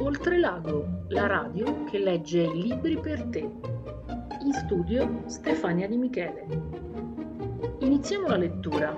Oltrelago, la radio che legge libri per te. In studio Stefania Di Michele. Iniziamo la lettura.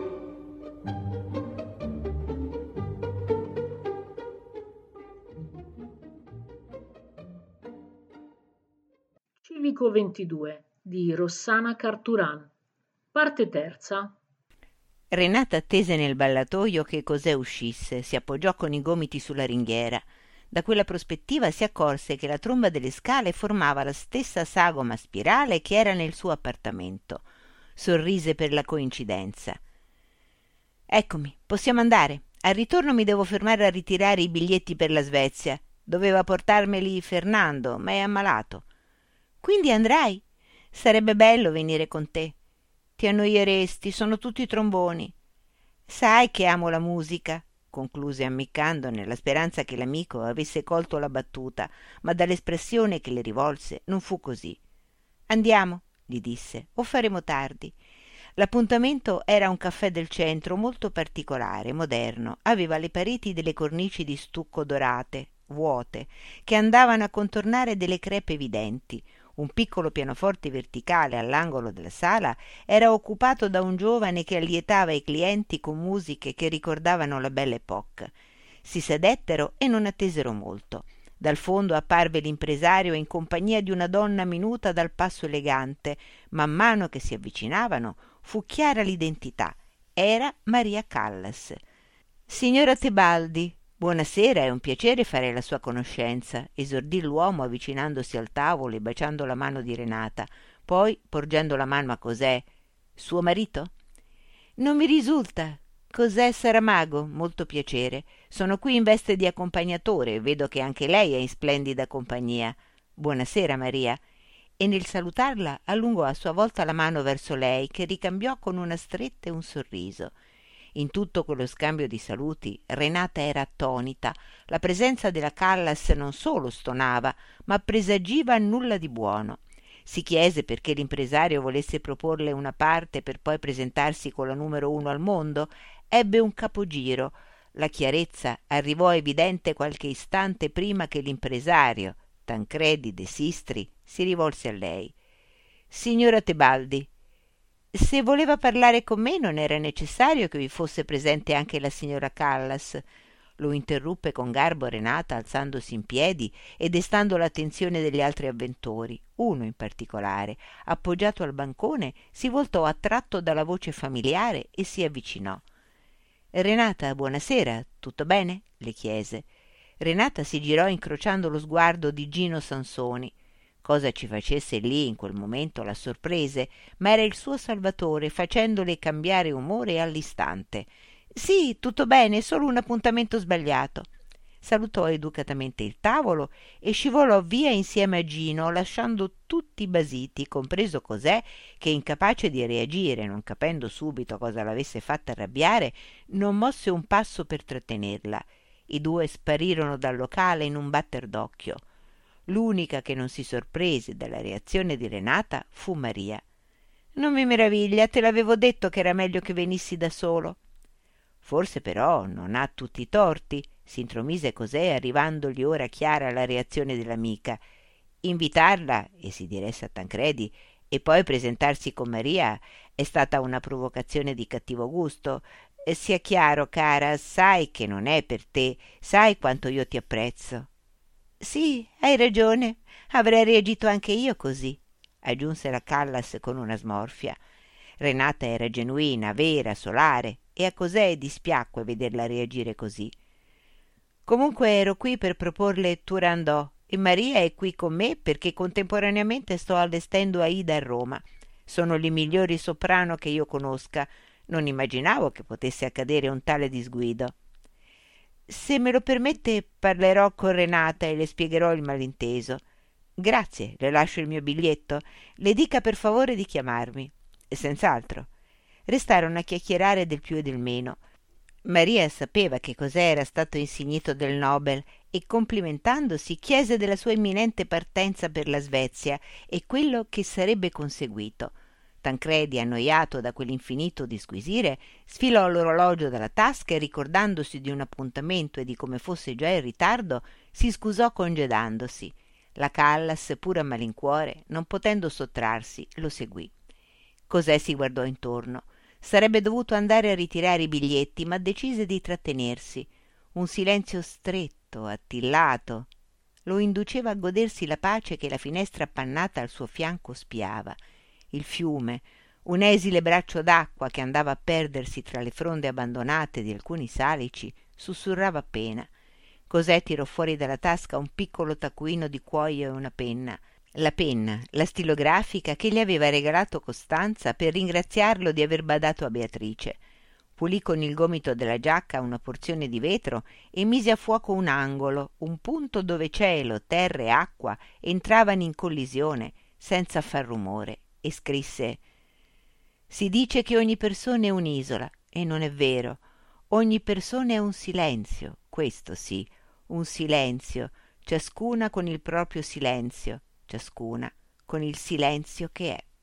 Civico 22 di Rossana Carturan. Parte terza. Renata attese nel ballatoio che Cosè uscisse, si appoggiò con i gomiti sulla ringhiera. Da quella prospettiva si accorse che la tromba delle scale formava la stessa sagoma spirale che era nel suo appartamento. Sorrise per la coincidenza. «Eccomi, possiamo andare. Al ritorno mi devo fermare a ritirare i biglietti per la Svezia. Doveva portarmeli Fernando, ma è ammalato». «Quindi andrai? Sarebbe bello venire con te. Ti annoieresti, sono tutti tromboni». «Sai che amo la musica», concluse ammiccando nella speranza che l'amico avesse colto la battuta, ma dall'espressione che le rivolse non fu così. «Andiamo», gli disse, «o faremo tardi». L'appuntamento era un caffè del centro molto particolare, moderno. Aveva le pareti delle cornici di stucco dorate, vuote, che andavano a contornare delle crepe evidenti. Un piccolo pianoforte verticale all'angolo della sala era occupato da un giovane che allietava i clienti con musiche che ricordavano la Belle Époque. Si sedettero e non attesero molto. Dal fondo apparve l'impresario in compagnia di una donna minuta dal passo elegante. Man mano che si avvicinavano fu chiara l'identità. Era Maria Callas. «Signora Tebaldi, buonasera, è un piacere fare la sua conoscenza», esordì l'uomo avvicinandosi al tavolo e baciando la mano di Renata. Poi, porgendo la mano a Cosè: «Suo marito?» «Non mi risulta. Cosè Saramago, molto piacere. Sono qui in veste di accompagnatore e vedo che anche lei è in splendida compagnia. Buonasera, Maria». E nel salutarla allungò a sua volta la mano verso lei, che ricambiò con una stretta e un sorriso. In tutto quello scambio di saluti Renata era attonita. La presenza della Callas non solo stonava, ma presagiva nulla di buono. Si chiese perché l'impresario volesse proporle una parte per poi presentarsi con la numero 1 al mondo. Ebbe un capogiro. La chiarezza arrivò evidente qualche istante prima che l'impresario, Tancredi de Sistri, si rivolse a lei. «Signora Tebaldi, se voleva parlare con me non era necessario che vi fosse presente anche la signora Callas», lo interruppe con garbo Renata, alzandosi in piedi e destando l'attenzione degli altri avventori. Uno in particolare, appoggiato al bancone, si voltò attratto dalla voce familiare e si avvicinò. «Renata, buonasera, tutto bene?» le chiese. Renata si girò incrociando lo sguardo di Gino Sansoni. Cosa ci facesse lì in quel momento la sorprese, ma era il suo salvatore, facendole cambiare umore all'istante. «Sì, tutto bene, solo un appuntamento sbagliato». Salutò educatamente il tavolo e scivolò via insieme a Gino, lasciando tutti basiti, compreso Cosè, che, incapace di reagire, non capendo subito cosa l'avesse fatta arrabbiare, non mosse un passo per trattenerla. I due sparirono dal locale in un batter d'occhio. L'unica che non si sorprese dalla reazione di Renata fu Maria. «Non mi meraviglia, te l'avevo detto che era meglio che venissi da solo». «Forse però non ha tutti i torti», si intromise Cosè, arrivandogli ora chiara la reazione dell'amica. Invitarla, e si diresse a Tancredi, e poi presentarsi con Maria è stata una provocazione di cattivo gusto. Sia chiaro, cara, sai che non è per te, sai quanto io ti apprezzo». «Sì, hai ragione, avrei reagito anche io così», aggiunse la Callas con una smorfia. Renata era genuina, vera, solare, e a Cosè dispiacque vederla reagire così. «Comunque ero qui per proporle Turandot e Maria è qui con me perché contemporaneamente sto allestendo Aida a Roma. Sono le migliori soprano che io conosca. Non immaginavo che potesse accadere un tale disguido». «Se me lo permette parlerò con Renata e le spiegherò il malinteso». «Grazie, le lascio il mio biglietto. Le dica per favore di chiamarmi». «Senz'altro». Restarono a chiacchierare del più e del meno. Maria sapeva che Cosè era stato insignito del Nobel e, complimentandosi, chiese della sua imminente partenza per la Svezia e quello che sarebbe conseguito. Tancredi, annoiato da quell'infinito disquisire, sfilò l'orologio dalla tasca e, ricordandosi di un appuntamento e di come fosse già in ritardo, si scusò congedandosi. La Callas, pur a malincuore, non potendo sottrarsi, lo seguì. Cos'è si guardò intorno. Sarebbe dovuto andare a ritirare i biglietti, ma decise di trattenersi. Un silenzio stretto, attillato, lo induceva a godersi la pace che la finestra appannata al suo fianco spiava. Il fiume, un esile braccio d'acqua che andava a perdersi tra le fronde abbandonate di alcuni salici, sussurrava appena. Cos'è tirò fuori dalla tasca un piccolo taccuino di cuoio e una penna. La penna, la stilografica che gli aveva regalato Costanza per ringraziarlo di aver badato a Beatrice. Pulì con il gomito della giacca una porzione di vetro e mise a fuoco un angolo, un punto dove cielo, terra e acqua entravano in collisione senza far rumore, e scrisse: «Si dice che ogni persona è un'isola, e non è vero. Ogni persona è un silenzio, questo sì, un silenzio, ciascuna con il proprio silenzio, ciascuna con il silenzio che è».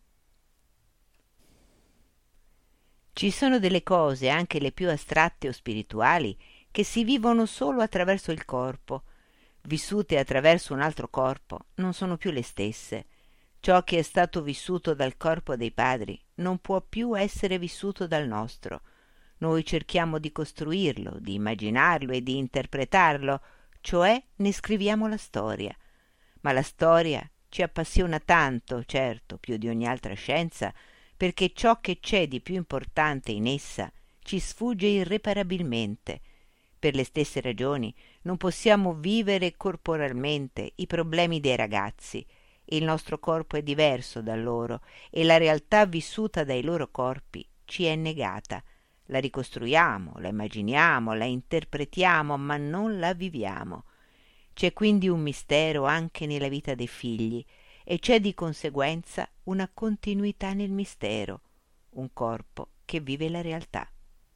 Ci sono delle cose, anche le più astratte o spirituali, che si vivono solo attraverso il corpo. Vissute attraverso un altro corpo, non sono più le stesse. Ciò che è stato vissuto dal corpo dei padri non può più essere vissuto dal nostro. Noi cerchiamo di costruirlo, di immaginarlo e di interpretarlo, cioè ne scriviamo la storia. Ma la storia ci appassiona tanto, certo, più di ogni altra scienza, perché ciò che c'è di più importante in essa ci sfugge irreparabilmente. Per le stesse ragioni non possiamo vivere corporalmente i problemi dei ragazzi. Il nostro corpo è diverso da loro e la realtà vissuta dai loro corpi ci è negata. La ricostruiamo, la immaginiamo, la interpretiamo, ma non la viviamo. C'è quindi un mistero anche nella vita dei figli e c'è di conseguenza una continuità nel mistero, un corpo che vive la realtà.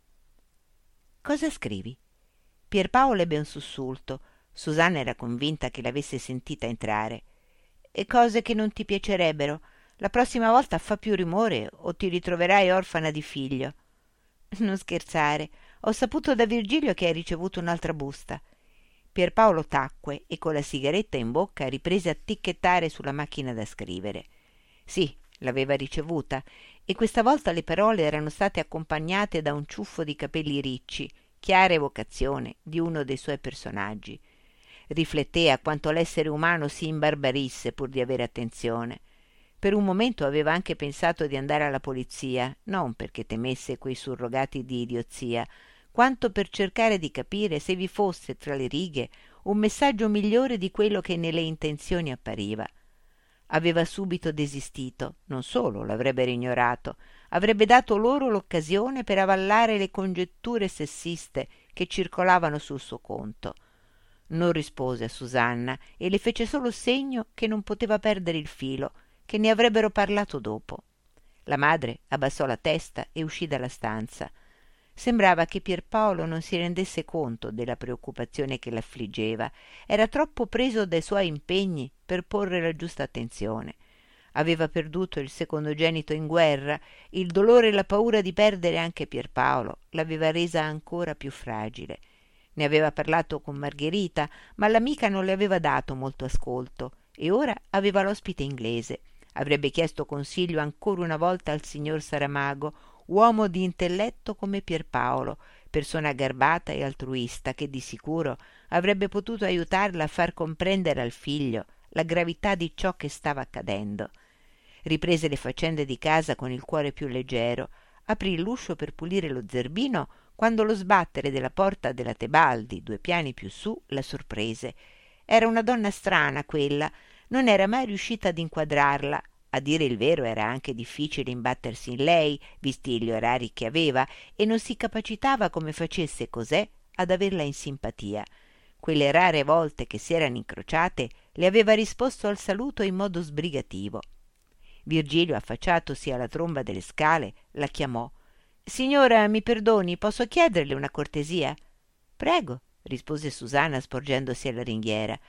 «Cosa scrivi?» Pierpaolo ebbe un sussulto. Susanna era convinta che l'avesse sentita entrare. «E cose che non ti piacerebbero. La prossima volta fa più rumore o ti ritroverai orfana di figlio». «Non scherzare. Ho saputo da Virgilio che hai ricevuto un'altra busta». Pierpaolo tacque e con la sigaretta in bocca riprese a ticchettare sulla macchina da scrivere. Sì, l'aveva ricevuta, e questa volta le parole erano state accompagnate da un ciuffo di capelli ricci, chiara evocazione di uno dei suoi personaggi. Rifletté a quanto l'essere umano si imbarbarisse pur di avere attenzione. Per un momento aveva anche pensato di andare alla polizia, non perché temesse quei surrogati di idiozia, quanto per cercare di capire se vi fosse tra le righe un messaggio migliore di quello che nelle intenzioni appariva. Aveva subito desistito, non solo l'avrebbero ignorato, avrebbe dato loro l'occasione per avallare le congetture sessiste che circolavano sul suo conto. Non rispose a Susanna e le fece solo segno che non poteva perdere il filo, che ne avrebbero parlato dopo. La madre abbassò la testa e uscì dalla stanza. Sembrava che Pierpaolo non si rendesse conto della preoccupazione che l'affliggeva. Era troppo preso dai suoi impegni per porre la giusta attenzione. Aveva perduto il secondogenito in guerra, il dolore e la paura di perdere anche Pierpaolo l'aveva resa ancora più fragile. Ne aveva parlato con Margherita, ma l'amica non le aveva dato molto ascolto e ora aveva l'ospite inglese. Avrebbe chiesto consiglio ancora una volta al signor Saramago, uomo di intelletto come Pierpaolo, persona garbata e altruista che di sicuro avrebbe potuto aiutarla a far comprendere al figlio la gravità di ciò che stava accadendo. Riprese le faccende di casa con il cuore più leggero, aprì l'uscio per pulire lo zerbino quando lo sbattere della porta della Tebaldi, 2 piani più su, la sorprese. Era una donna strana quella, non era mai riuscita ad inquadrarla. A dire il vero era anche difficile imbattersi in lei, visti gli orari che aveva, e non si capacitava come facesse Cosè ad averla in simpatia. Quelle rare volte che si erano incrociate le aveva risposto al saluto in modo sbrigativo. Virgilio, affacciatosi alla tromba delle scale, la chiamò. «Signora, mi perdoni, posso chiederle una cortesia?» «Prego», rispose Susanna sporgendosi alla ringhiera.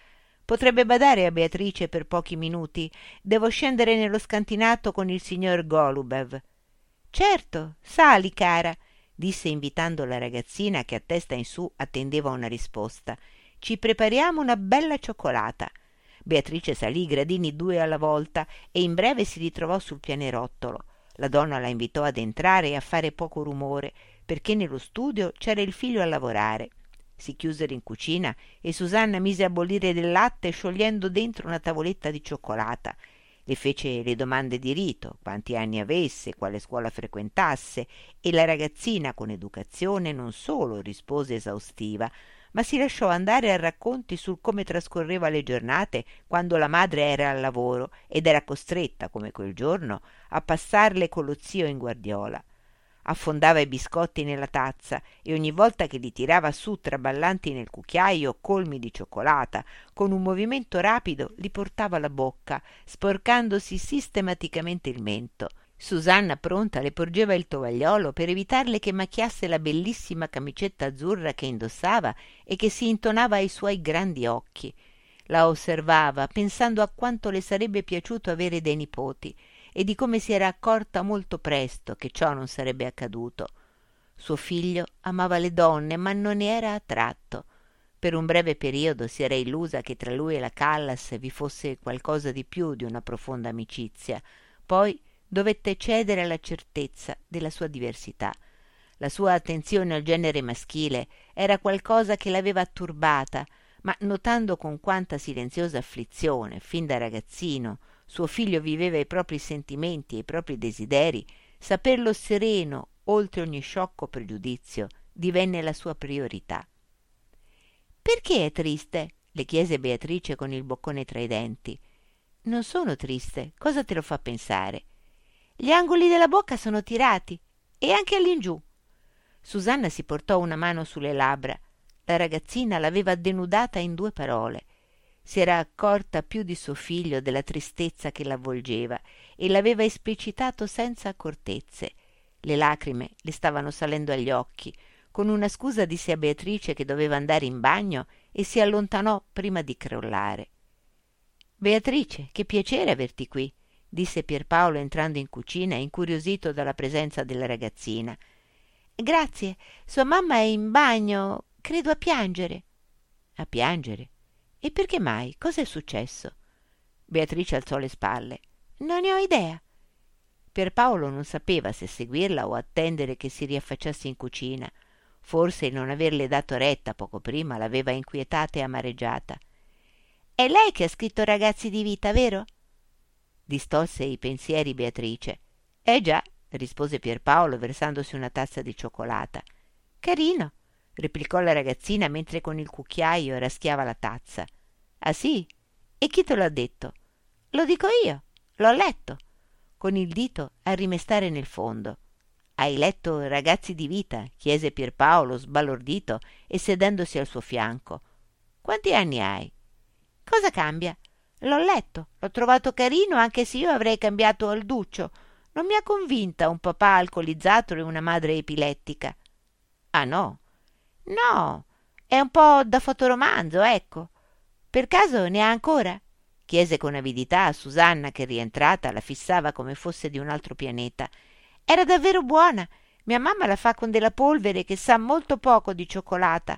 Potrebbe badare a Beatrice per pochi minuti. Devo scendere nello scantinato con il signor Golubev. Certo, sali, cara, disse invitando la ragazzina che a testa in su attendeva una risposta. Ci prepariamo una bella cioccolata. Beatrice salì i gradini 2 alla volta e in breve si ritrovò sul pianerottolo. La donna la invitò ad entrare e a fare poco rumore, perché nello studio c'era il figlio a lavorare. Si chiusero in cucina e Susanna mise a bollire del latte sciogliendo dentro una tavoletta di cioccolata. Le fece le domande di rito, quanti anni avesse, quale scuola frequentasse, e la ragazzina con educazione non solo rispose esaustiva, ma si lasciò andare a racconti sul come trascorreva le giornate quando la madre era al lavoro ed era costretta, come quel giorno, a passarle con lo zio in guardiola. Affondava i biscotti nella tazza e ogni volta che li tirava su traballanti nel cucchiaio colmi di cioccolata, con un movimento rapido li portava alla bocca, sporcandosi sistematicamente il mento. Susanna, pronta, le porgeva il tovagliolo per evitarle che macchiasse la bellissima camicetta azzurra che indossava e che si intonava ai suoi grandi occhi. La osservava, pensando a quanto le sarebbe piaciuto avere dei nipoti e di come si era accorta molto presto che ciò non sarebbe accaduto. Suo figlio amava le donne, ma non ne era attratto. Per un breve periodo si era illusa che tra lui e la Callas vi fosse qualcosa di più di una profonda amicizia. Poi dovette cedere alla certezza della sua diversità. La sua attenzione al genere maschile era qualcosa che l'aveva turbata, ma notando con quanta silenziosa afflizione, fin da ragazzino, suo figlio viveva i propri sentimenti e i propri desideri, saperlo sereno oltre ogni sciocco pregiudizio divenne la sua priorità. «Perché è triste?» le chiese Beatrice con il boccone tra i denti. «Non sono triste. Cosa te lo fa pensare?» «Gli angoli della bocca sono tirati, e anche all'ingiù». Susanna si portò una mano sulle labbra. La ragazzina l'aveva denudata in 2 parole. Si era accorta più di suo figlio della tristezza che l'avvolgeva e l'aveva esplicitato senza accortezze. Le lacrime le stavano salendo agli occhi. Con una scusa disse a Beatrice che doveva andare in bagno e si allontanò prima di crollare. «Beatrice, che piacere averti qui», disse Pierpaolo entrando in cucina, incuriosito dalla presenza della ragazzina. «Grazie, sua mamma è in bagno, credo a piangere». «A piangere? E perché mai? Cosa è successo?» Beatrice alzò le spalle. «Non ne ho idea». Pierpaolo non sapeva se seguirla o attendere che si riaffacciasse in cucina. Forse il non averle dato retta poco prima l'aveva inquietata e amareggiata. «È lei che ha scritto Ragazzi di vita, vero?» Distolse i pensieri Beatrice. Già», rispose Pierpaolo versandosi una tazza di cioccolata. «Carino», replicò la ragazzina mentre con il cucchiaio raschiava la tazza. «Ah sì? E chi te l'ha detto?» «Lo dico io, l'ho letto», con il dito a rimestare nel fondo. «Hai letto Ragazzi di vita?» chiese Pierpaolo sbalordito e sedendosi al suo fianco. «Quanti anni hai?» «Cosa cambia? L'ho letto, l'ho trovato carino anche se io avrei cambiato Alduccio. Non mi ha convinta un papà alcolizzato e una madre epilettica». «Ah no?» «No, è un po' da fotoromanzo, ecco». «Per caso ne ha ancora?» chiese con avidità a Susanna che rientrata la fissava come fosse di un altro pianeta. «Era davvero buona. Mia mamma la fa con della polvere che sa molto poco di cioccolata».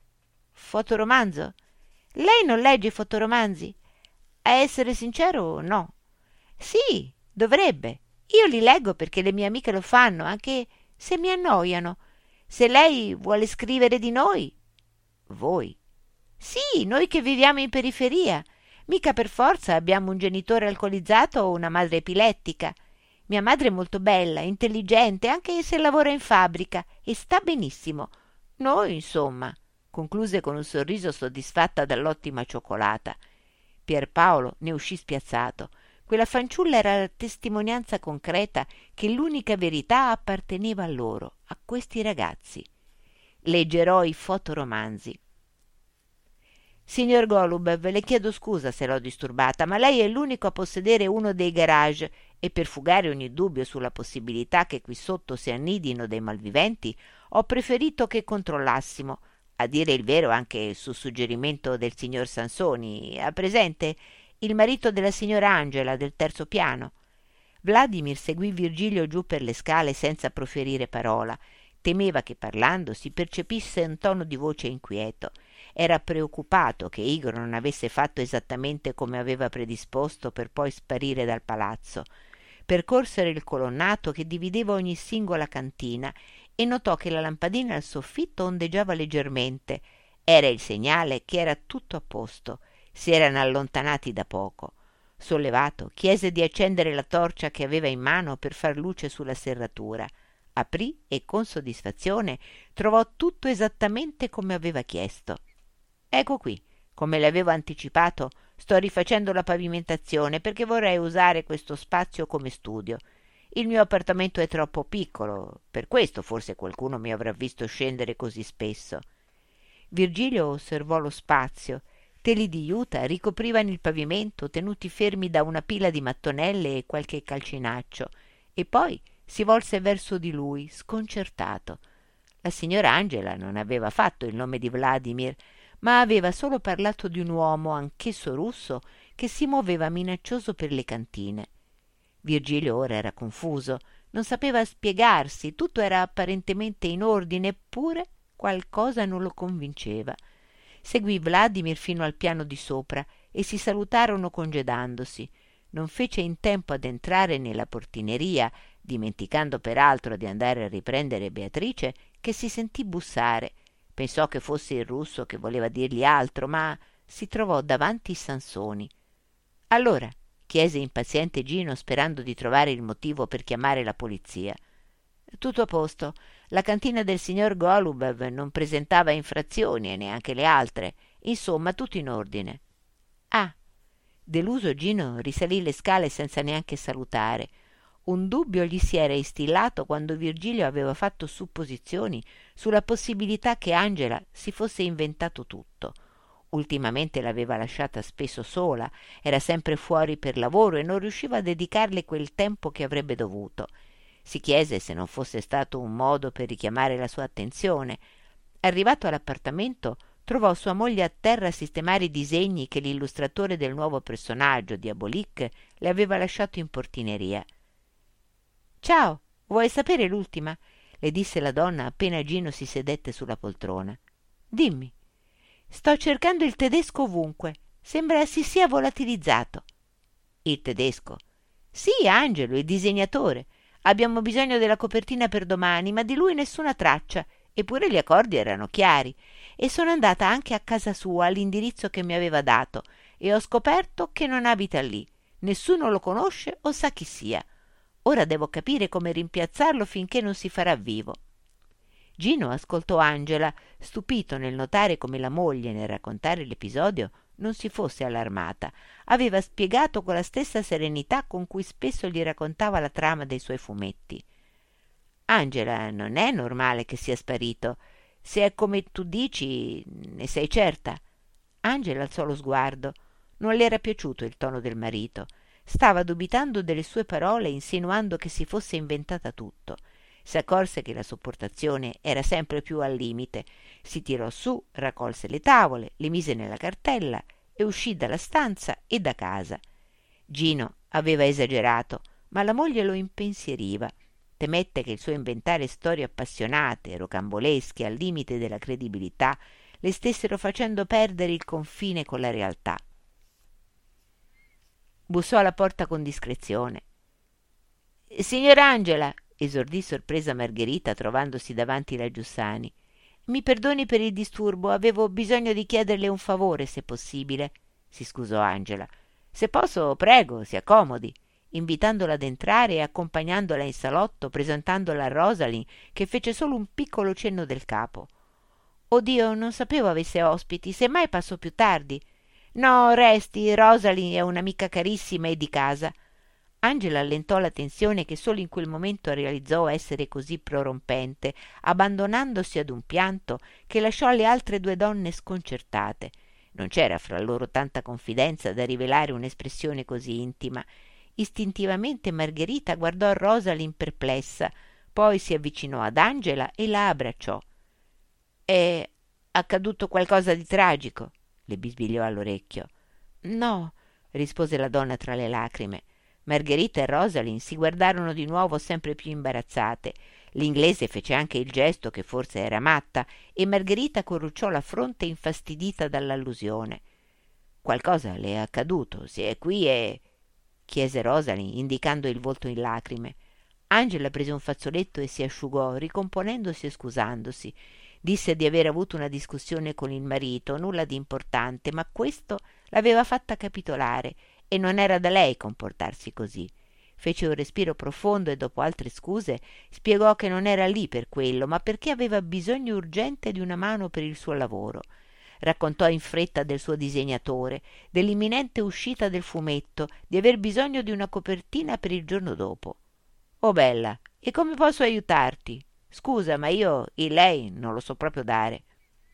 «Fotoromanzo? Lei non legge i fotoromanzi?» «A essere sincero, no». «Sì, dovrebbe. Io li leggo perché le mie amiche lo fanno, anche se mi annoiano. Se lei vuole scrivere di noi». «Voi?» «Sì, noi che viviamo in periferia. Mica per forza abbiamo un genitore alcolizzato o una madre epilettica. Mia madre è molto bella, intelligente, anche se lavora in fabbrica, e sta benissimo. Noi, insomma», concluse con un sorriso soddisfatta dall'ottima cioccolata. Pierpaolo ne uscì spiazzato. Quella fanciulla era la testimonianza concreta che l'unica verità apparteneva a loro, a questi ragazzi. «Leggerò i fotoromanzi». «Signor Golubev, le chiedo scusa se l'ho disturbata, ma lei è l'unico a possedere uno dei garage e per fugare ogni dubbio sulla possibilità che qui sotto si annidino dei malviventi ho preferito che controllassimo. a dire il vero anche su suggerimento del signor Sansoni, ha presente il marito della signora Angela del terzo piano. Vladimir seguì Virgilio giù per le scale senza proferire parola. Temeva che parlando si percepisse un tono di voce inquieto. Era preoccupato che Igor non avesse fatto esattamente come aveva predisposto per poi sparire dal palazzo. Percorsero il colonnato che divideva ogni singola cantina e notò che la lampadina al soffitto ondeggiava leggermente. Era il segnale che era tutto a posto. Si erano allontanati da poco. Sollevato, chiese di accendere la torcia che aveva in mano per far luce sulla serratura. Aprì e con soddisfazione trovò tutto esattamente come aveva chiesto. Ecco qui, come le avevo anticipato, sto rifacendo la pavimentazione perché vorrei usare questo spazio come studio. Il mio appartamento è troppo piccolo, per questo forse qualcuno mi avrà visto scendere così spesso. Virgilio osservò lo spazio. Teli di juta ricoprivano il pavimento tenuti fermi da una pila di mattonelle e qualche calcinaccio, e poi si volse verso di lui, sconcertato. La signora Angela non aveva fatto il nome di Vladimir, ma aveva solo parlato di un uomo, anch'esso russo, che si muoveva minaccioso per le cantine. Virgilio ora era confuso, non sapeva spiegarsi, tutto era apparentemente in ordine, eppure qualcosa non lo convinceva. Seguì Vladimir fino al piano di sopra e si salutarono congedandosi. Non fece in tempo ad entrare nella portineria, dimenticando peraltro di andare a riprendere Beatrice, che si sentì bussare. Pensò che fosse il russo che voleva dirgli altro, ma si trovò davanti Sansoni. Allora, chiese impaziente Gino, sperando di trovare il motivo per chiamare la polizia. Tutto a posto. La cantina del signor Golubev non presentava infrazioni e neanche le altre. Insomma, tutto in ordine. Ah! Deluso, Gino risalì le scale senza neanche salutare. Un dubbio gli si era instillato quando Virgilio aveva fatto supposizioni sulla possibilità che Angela si fosse inventato tutto. Ultimamente l'aveva lasciata spesso sola, era sempre fuori per lavoro e non riusciva a dedicarle quel tempo che avrebbe dovuto. Si chiese se non fosse stato un modo per richiamare la sua attenzione. Arrivato all'appartamento, trovò sua moglie a terra a sistemare i disegni che l'illustratore del nuovo personaggio, Diabolik, le aveva lasciato in portineria. «Ciao, vuoi sapere l'ultima?» le disse la donna appena Gino si sedette sulla poltrona. «Dimmi». «Sto cercando il tedesco ovunque. Sembra si sia volatilizzato». «Il tedesco?» «Sì, Angelo, il disegnatore. Abbiamo bisogno della copertina per domani, ma di lui nessuna traccia, eppure gli accordi erano chiari. E sono andata anche a casa sua, all'indirizzo che mi aveva dato, e ho scoperto che non abita lì. Nessuno lo conosce o sa chi sia. Ora devo capire come rimpiazzarlo finché non si farà vivo». Gino ascoltò Angela, stupito nel notare come la moglie, nel raccontare l'episodio, non si fosse allarmata. Aveva spiegato con la stessa serenità con cui spesso gli raccontava la trama dei suoi fumetti. «Angela, non è normale che sia sparito. Se è come tu dici, ne sei certa?» Angela alzò lo sguardo. Non le era piaciuto il tono del marito. Stava dubitando delle sue parole, insinuando che si fosse inventata tutto. Si accorse che la sopportazione era sempre più al limite. Si tirò su, raccolse le tavole, le mise nella cartella e uscì dalla stanza e da casa. Gino aveva esagerato, ma la moglie lo impensieriva. Temette che il suo inventare storie appassionate, rocambolesche, al limite della credibilità, le stessero facendo perdere il confine con la realtà. Bussò alla porta con discrezione. «Signora Angela», esordì sorpresa Margherita trovandosi davanti la Giussani, «mi perdoni per il disturbo, avevo bisogno di chiederle un favore, se possibile», si scusò Angela. «Se posso, prego, si accomodi», invitandola ad entrare e accompagnandola in salotto, presentandola a Rosalie, che fece solo un piccolo cenno del capo. «Oddio, non sapevo avesse ospiti, semmai passo più tardi». «No, resti, Rosalie è un'amica carissima e di casa». Angela allentò la tensione che solo in quel momento realizzò essere così prorompente, abbandonandosi ad un pianto che lasciò le altre due donne sconcertate. Non c'era fra loro tanta confidenza da rivelare un'espressione così intima. Istintivamente Margherita guardò Rosalie perplessa, poi si avvicinò ad Angela e la abbracciò. «È accaduto qualcosa di tragico?» le bisbigliò all'orecchio. «No», rispose la donna tra le lacrime. Margherita e Rosalind si guardarono di nuovo sempre più imbarazzate. L'inglese fece anche il gesto che forse era matta e Margherita corrucciò la fronte infastidita dall'allusione. «Qualcosa le è accaduto, si è qui e...» chiese Rosalind, indicando il volto in lacrime. Angela prese un fazzoletto e si asciugò, ricomponendosi e scusandosi. Disse di aver avuto una discussione con il marito, nulla di importante, ma questo l'aveva fatta capitolare e non era da lei comportarsi così. Fece un respiro profondo e dopo altre scuse spiegò che non era lì per quello, ma perché aveva bisogno urgente di una mano per il suo lavoro. Raccontò in fretta del suo disegnatore, dell'imminente uscita del fumetto, di aver bisogno di una copertina per il giorno dopo. «Oh bella, e come posso aiutarti? Scusa, ma io il lei non lo so proprio dare».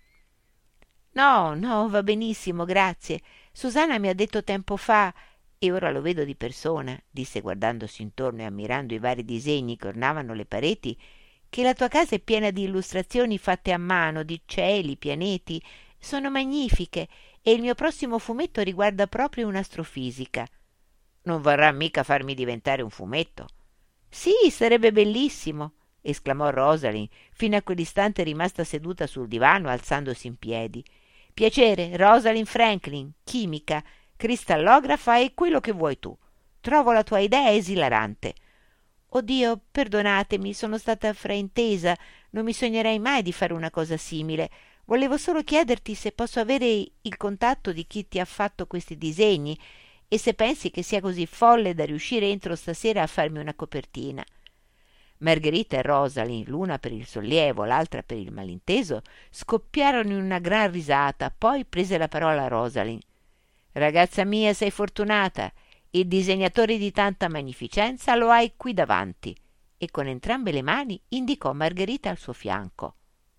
«No, no, va benissimo, grazie. Susanna mi ha detto tempo fa, e ora lo vedo di persona», disse guardandosi intorno e ammirando i vari disegni che ornavano le pareti, «che la tua casa è piena di illustrazioni fatte a mano, di cieli, pianeti. Sono magnifiche e il mio prossimo fumetto riguarda proprio un'astrofisica». «Non vorrà mica farmi diventare un fumetto?» «Sì, sarebbe bellissimo», esclamò Rosalind, fino a quell'istante rimasta seduta sul divano alzandosi in piedi. «Piacere, Rosalind Franklin, chimica, cristallografa e quello che vuoi tu. Trovo la tua idea esilarante». «Oddio, perdonatemi, sono stata fraintesa, non mi sognerei mai di fare una cosa simile. Volevo solo chiederti se posso avere il contatto di chi ti ha fatto questi disegni e se pensi che sia così folle da riuscire entro stasera a farmi una copertina». Margherita e Rosalind, l'una per il sollievo, l'altra per il malinteso, scoppiarono in una gran risata. Poi prese la parola Rosalind. «Ragazza mia, sei fortunata. Il disegnatore di tanta magnificenza lo hai qui davanti». E con entrambe le mani indicò Margherita al suo fianco.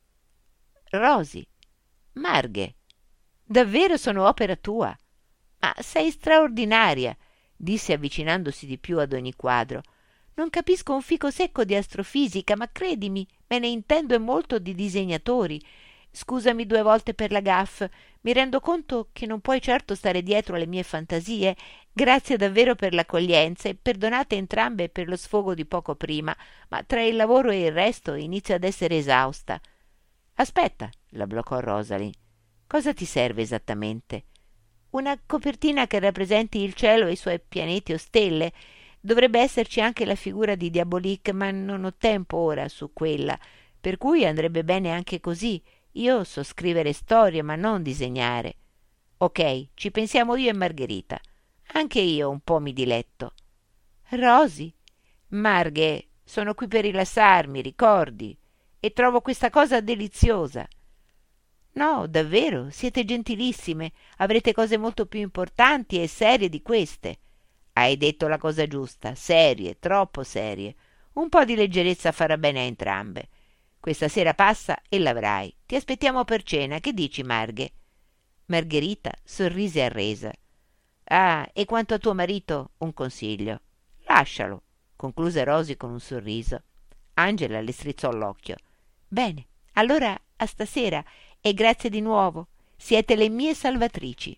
«Rosy, Marghe, davvero sono opera tua? Ma sei straordinaria», disse avvicinandosi di più ad ogni quadro. «Non capisco un fico secco di astrofisica, ma credimi, me ne intendo e molto di disegnatori. Scusami 2 volte per la gaffe, mi rendo conto che non puoi certo stare dietro alle mie fantasie. Grazie davvero per l'accoglienza e perdonate entrambe per lo sfogo di poco prima, ma tra il lavoro e il resto inizio ad essere esausta». «Aspetta», la bloccò Rosalind. «Cosa ti serve esattamente?» «Una copertina che rappresenti il cielo e i suoi pianeti o stelle. Dovrebbe esserci anche la figura di Diabolique, ma non ho tempo ora su quella, per cui andrebbe bene anche così. Io so scrivere storie, ma non disegnare». «Ok, ci pensiamo io e Margherita. Anche io un po' mi diletto». «Rosy, Marghe, sono qui per rilassarmi, ricordi? E trovo questa cosa deliziosa». «No, davvero, siete gentilissime. Avrete cose molto più importanti e serie di queste». «Hai detto la cosa giusta, serie, troppo serie. Un po' di leggerezza farà bene a entrambe. Questa sera passa e l'avrai. Ti aspettiamo per cena, che dici, Marghe?» Margherita sorrise arresa. «Ah, e quanto a tuo marito, un consiglio. Lascialo», concluse Rosy con un sorriso. Angela le strizzò l'occhio. «Bene, allora a stasera e grazie di nuovo. Siete le mie salvatrici».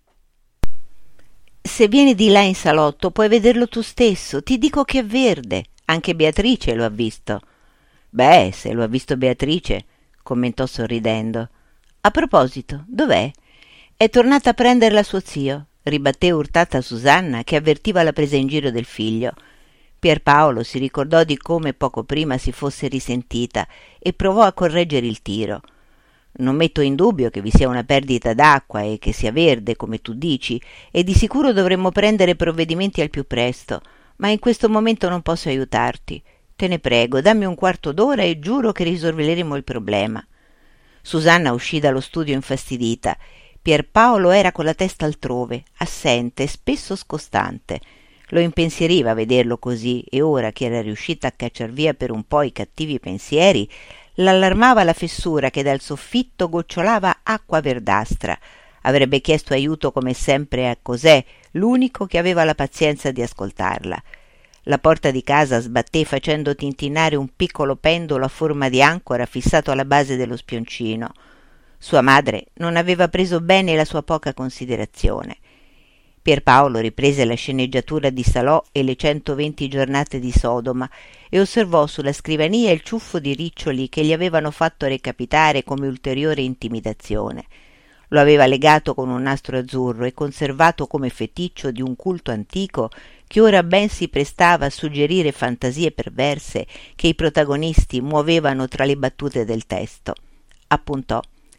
«Se vieni di là in salotto puoi vederlo tu stesso. Ti dico che è verde. Anche Beatrice lo ha visto». «Beh, se lo ha visto Beatrice», commentò sorridendo. «A proposito, dov'è?» «È tornata a prenderla suo zio», ribatté urtata Susanna, che avvertiva la presa in giro del figlio. Pierpaolo si ricordò di come poco prima si fosse risentita e provò a correggere il tiro. «Non metto in dubbio che vi sia una perdita d'acqua e che sia verde, come tu dici, e di sicuro dovremmo prendere provvedimenti al più presto, ma in questo momento non posso aiutarti. Te ne prego, dammi un quarto d'ora e giuro che risolveremo il problema». Susanna uscì dallo studio infastidita. Pierpaolo era con la testa altrove, assente, spesso scostante. Lo impensieriva vederlo così e ora che era riuscita a cacciar via per un po' i cattivi pensieri, l'allarmava la fessura che dal soffitto gocciolava acqua verdastra. Avrebbe chiesto aiuto come sempre a Cosè, l'unico che aveva la pazienza di ascoltarla. La porta di casa sbatté facendo tintinnare un piccolo pendolo a forma di ancora fissato alla base dello spioncino. Sua madre non aveva preso bene la sua poca considerazione. Pierpaolo riprese la sceneggiatura di Salò e le 120 giornate di Sodoma e osservò sulla scrivania il ciuffo di riccioli che gli avevano fatto recapitare come ulteriore intimidazione. Lo aveva legato con un nastro azzurro e conservato come feticcio di un culto antico che ora ben si prestava a suggerire fantasie perverse che i protagonisti muovevano tra le battute del testo. Appuntò: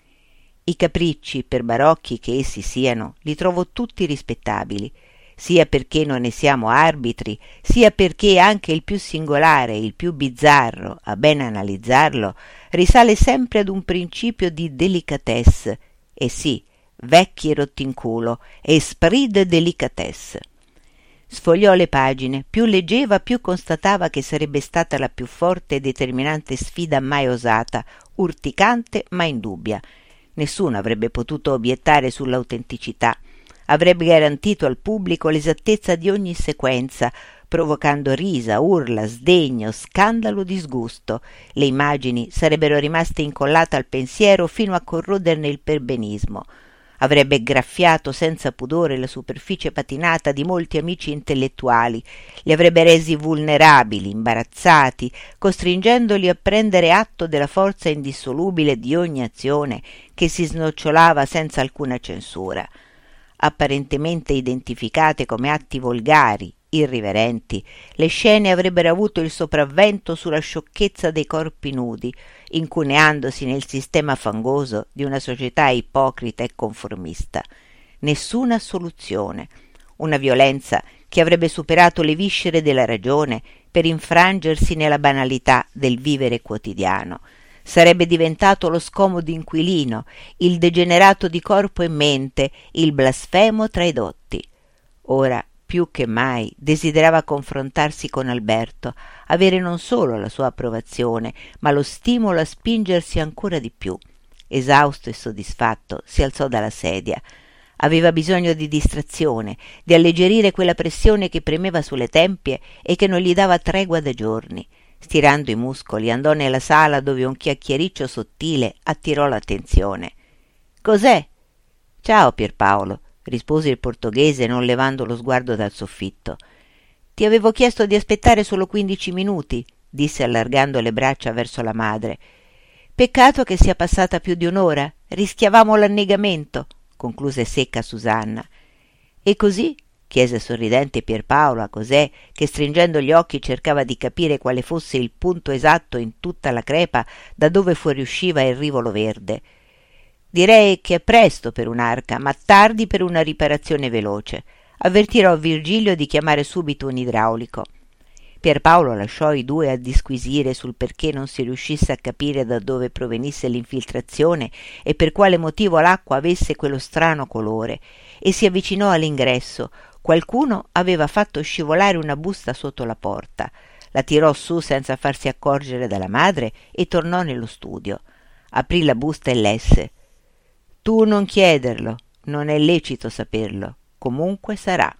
«I capricci, per barocchi che essi siano, li trovo tutti rispettabili, sia perché non ne siamo arbitri, sia perché anche il più singolare, il più bizzarro, a ben analizzarlo, risale sempre ad un principio di délicatesse, e sì, vecchi rottinculo, esprit de délicatesse». Sfogliò le pagine, più leggeva più constatava che sarebbe stata la più forte e determinante sfida mai osata, urticante ma indubbia. Nessuno avrebbe potuto obiettare sull'autenticità. Avrebbe garantito al pubblico l'esattezza di ogni sequenza, provocando risa, urla, sdegno, scandalo, disgusto. Le immagini sarebbero rimaste incollate al pensiero fino a corroderne il perbenismo. Avrebbe graffiato senza pudore la superficie patinata di molti amici intellettuali, li avrebbe resi vulnerabili, imbarazzati, costringendoli a prendere atto della forza indissolubile di ogni azione che si snocciolava senza alcuna censura. Apparentemente identificate come atti volgari, irriverenti, le scene avrebbero avuto il sopravvento sulla sciocchezza dei corpi nudi, incuneandosi nel sistema fangoso di una società ipocrita e conformista. Nessuna soluzione, una violenza che avrebbe superato le viscere della ragione per infrangersi nella banalità del vivere quotidiano. Sarebbe diventato lo scomodo inquilino, il degenerato di corpo e mente, il blasfemo tra i dotti. Ora, più che mai, desiderava confrontarsi con Alberto, avere non solo la sua approvazione, ma lo stimolo a spingersi ancora di più. Esausto e soddisfatto, si alzò dalla sedia. Aveva bisogno di distrazione, di alleggerire quella pressione che premeva sulle tempie e che non gli dava tregua da giorni. Stirando i muscoli, andò nella sala dove un chiacchiericcio sottile attirò l'attenzione. «Cos'è?» «Ciao, Pierpaolo», rispose il portoghese non levando lo sguardo dal soffitto. «Ti avevo chiesto di aspettare solo 15 minuti», disse allargando le braccia verso la madre. «Peccato che sia passata più di un'ora, rischiavamo l'annegamento», concluse secca Susanna. «E così?» chiese sorridente Pierpaolo a Cosè, che stringendo gli occhi cercava di capire quale fosse il punto esatto in tutta la crepa da dove fuoriusciva il rivolo verde. «Direi che è presto per un'arca, ma tardi per una riparazione veloce. Avvertirò Virgilio di chiamare subito un idraulico». Pierpaolo lasciò i due a disquisire sul perché non si riuscisse a capire da dove provenisse l'infiltrazione e per quale motivo l'acqua avesse quello strano colore, e si avvicinò all'ingresso. Qualcuno aveva fatto scivolare una busta sotto la porta. La tirò su senza farsi accorgere dalla madre e tornò nello studio. Aprì la busta e lesse: «Tu non chiederlo, non è lecito saperlo, comunque sarà».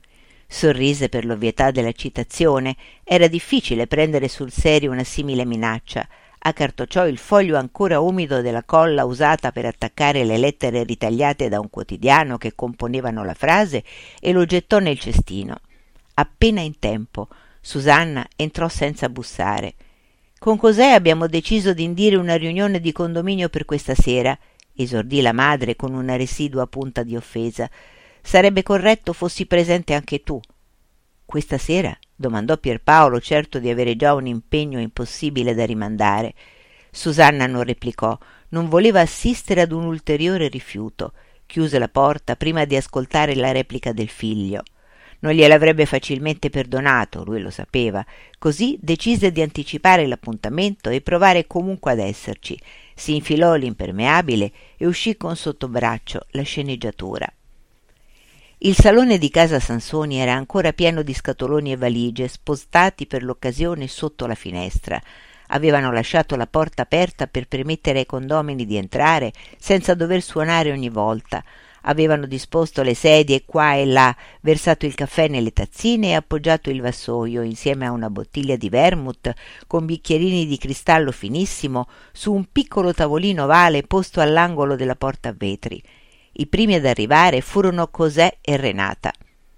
Sorrise per l'ovvietà della citazione. Era difficile prendere sul serio una simile minaccia. Accartocciò il foglio ancora umido della colla usata per attaccare le lettere ritagliate da un quotidiano che componevano la frase e lo gettò nel cestino. Appena in tempo, Susanna entrò senza bussare. «Con Cosè abbiamo deciso di indire una riunione di condominio per questa sera», esordì la madre con una residua punta di offesa. «Sarebbe corretto fossi presente anche tu». «Questa sera?» domandò Pierpaolo, certo di avere già un impegno impossibile da rimandare. Susanna non replicò, non voleva assistere ad un ulteriore rifiuto. Chiuse la porta prima di ascoltare la replica del figlio. Non gliel'avrebbe facilmente perdonato, lui lo sapeva, così decise di anticipare l'appuntamento e provare comunque ad esserci. Si infilò l'impermeabile e uscì con sotto braccio la sceneggiatura. Il salone di casa Sansoni era ancora pieno di scatoloni e valigie spostati per l'occasione sotto la finestra. Avevano lasciato la porta aperta per permettere ai condomini di entrare senza dover suonare ogni volta. Avevano disposto le sedie qua e là, versato il caffè nelle tazzine e appoggiato il vassoio, insieme a una bottiglia di vermouth con bicchierini di cristallo finissimo, su un piccolo tavolino ovale posto all'angolo della porta a vetri. I primi ad arrivare furono Cosè e Renata.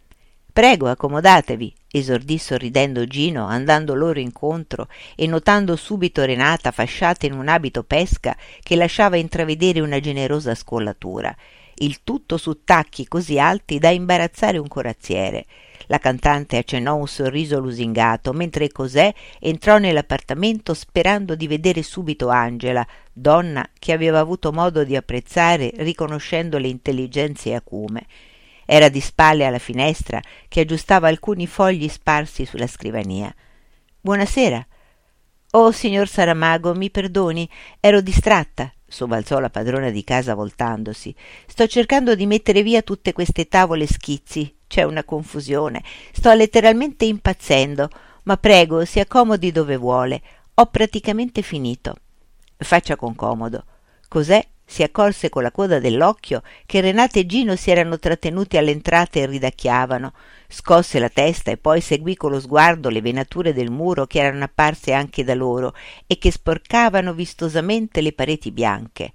«Prego, accomodatevi», esordì sorridendo Gino, andando loro incontro e notando subito Renata fasciata in un abito pesca che lasciava intravedere una generosa scollatura, il tutto su tacchi così alti da imbarazzare un corazziere. La cantante accennò un sorriso lusingato, mentre Cosè entrò nell'appartamento sperando di vedere subito Angela, donna che aveva avuto modo di apprezzare riconoscendo le intelligenze e acume. Era di spalle alla finestra che aggiustava alcuni fogli sparsi sulla scrivania. «Buonasera». «Oh, signor Saramago, mi perdoni, ero distratta», sobbalzò la padrona di casa voltandosi. «Sto cercando di mettere via tutte queste tavole schizzi. C'è una confusione. Sto letteralmente impazzendo. Ma prego, si accomodi dove vuole. Ho praticamente finito». «Faccia con comodo». Cos'è? Si accorse con la coda dell'occhio che Renata e Gino si erano trattenuti all'entrata e ridacchiavano. Scosse la testa e poi seguì con lo sguardo le venature del muro che erano apparse anche da loro e che sporcavano vistosamente le pareti bianche.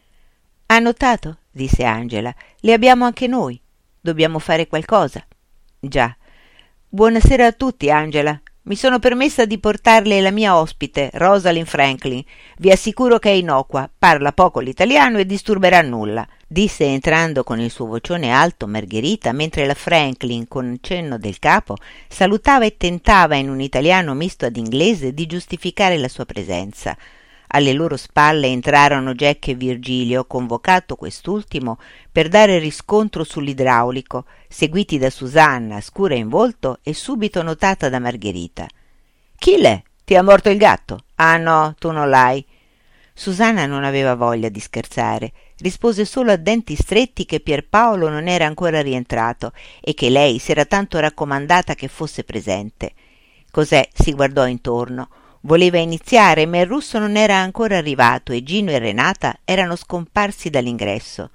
«Ha notato?» disse Angela. «Le abbiamo anche noi. Dobbiamo fare qualcosa». «Già». «Buonasera a tutti, Angela. Mi sono permessa di portarle la mia ospite, Rosalind Franklin. Vi assicuro che è innocua, parla poco l'italiano e disturberà nulla», disse entrando con il suo vocione alto Margherita, mentre la Franklin, con un cenno del capo, salutava e tentava in un italiano misto ad inglese di giustificare la sua presenza. Alle loro spalle entrarono Jack e Virgilio, convocato quest'ultimo per dare riscontro sull'idraulico, seguiti da Susanna, scura in volto e subito notata da Margherita. «Chi l'è? Ti ha morto il gatto?» «Ah no, tu non l'hai». Susanna non aveva voglia di scherzare, rispose solo a denti stretti che Pierpaolo non era ancora rientrato e che lei s'era tanto raccomandata che fosse presente. Cos'è? Si guardò intorno. Voleva iniziare, ma il russo non era ancora arrivato e Gino e Renata erano scomparsi dall'ingresso.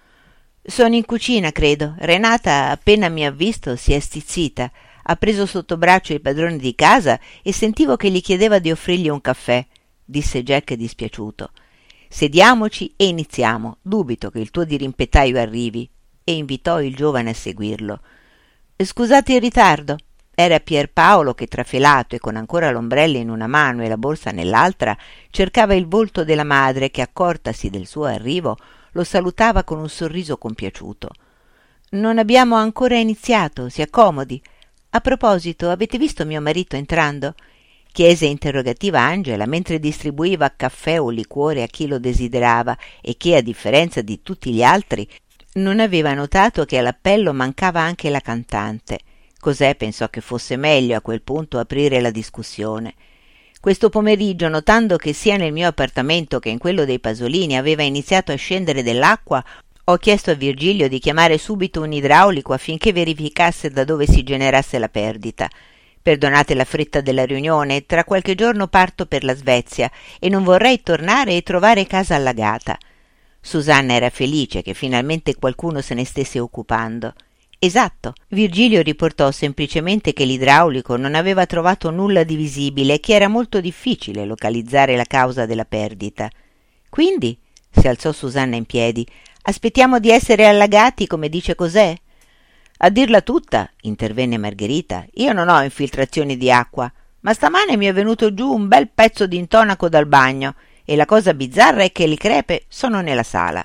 «Sono in cucina, credo. Renata, appena mi ha visto, si è stizzita. Ha preso sotto braccio il padrone di casa e sentivo che gli chiedeva di offrirgli un caffè», disse Jack dispiaciuto. «Sediamoci e iniziamo. Dubito che il tuo dirimpettaio arrivi», e invitò il giovane a seguirlo. «Scusate il ritardo». Era Pierpaolo che, trafelato e con ancora l'ombrello in una mano e la borsa nell'altra, cercava il volto della madre che, accortasi del suo arrivo, lo salutava con un sorriso compiaciuto. «Non abbiamo ancora iniziato, si accomodi. A proposito, avete visto mio marito entrando?» chiese interrogativa Angela mentre distribuiva caffè o liquore a chi lo desiderava e che, a differenza di tutti gli altri, non aveva notato che all'appello mancava anche la cantante. Cos'è pensò che fosse meglio a quel punto aprire la discussione. «Questo pomeriggio, notando che sia nel mio appartamento che in quello dei Pasolini aveva iniziato a scendere dell'acqua, ho chiesto a Virgilio di chiamare subito un idraulico affinché verificasse da dove si generasse la perdita. Perdonate la fretta della riunione, tra qualche giorno parto per la Svezia e non vorrei tornare e trovare casa allagata». Susanna era felice che finalmente qualcuno se ne stesse occupando. «Esatto». Virgilio riportò semplicemente che l'idraulico non aveva trovato nulla di visibile e che era molto difficile localizzare la causa della perdita. «Quindi?» si alzò Susanna in piedi. «Aspettiamo di essere allagati, come dice Cosè?» «A dirla tutta», intervenne Margherita, «io non ho infiltrazioni di acqua, ma stamane mi è venuto giù un bel pezzo di intonaco dal bagno e la cosa bizzarra è che le crepe sono nella sala».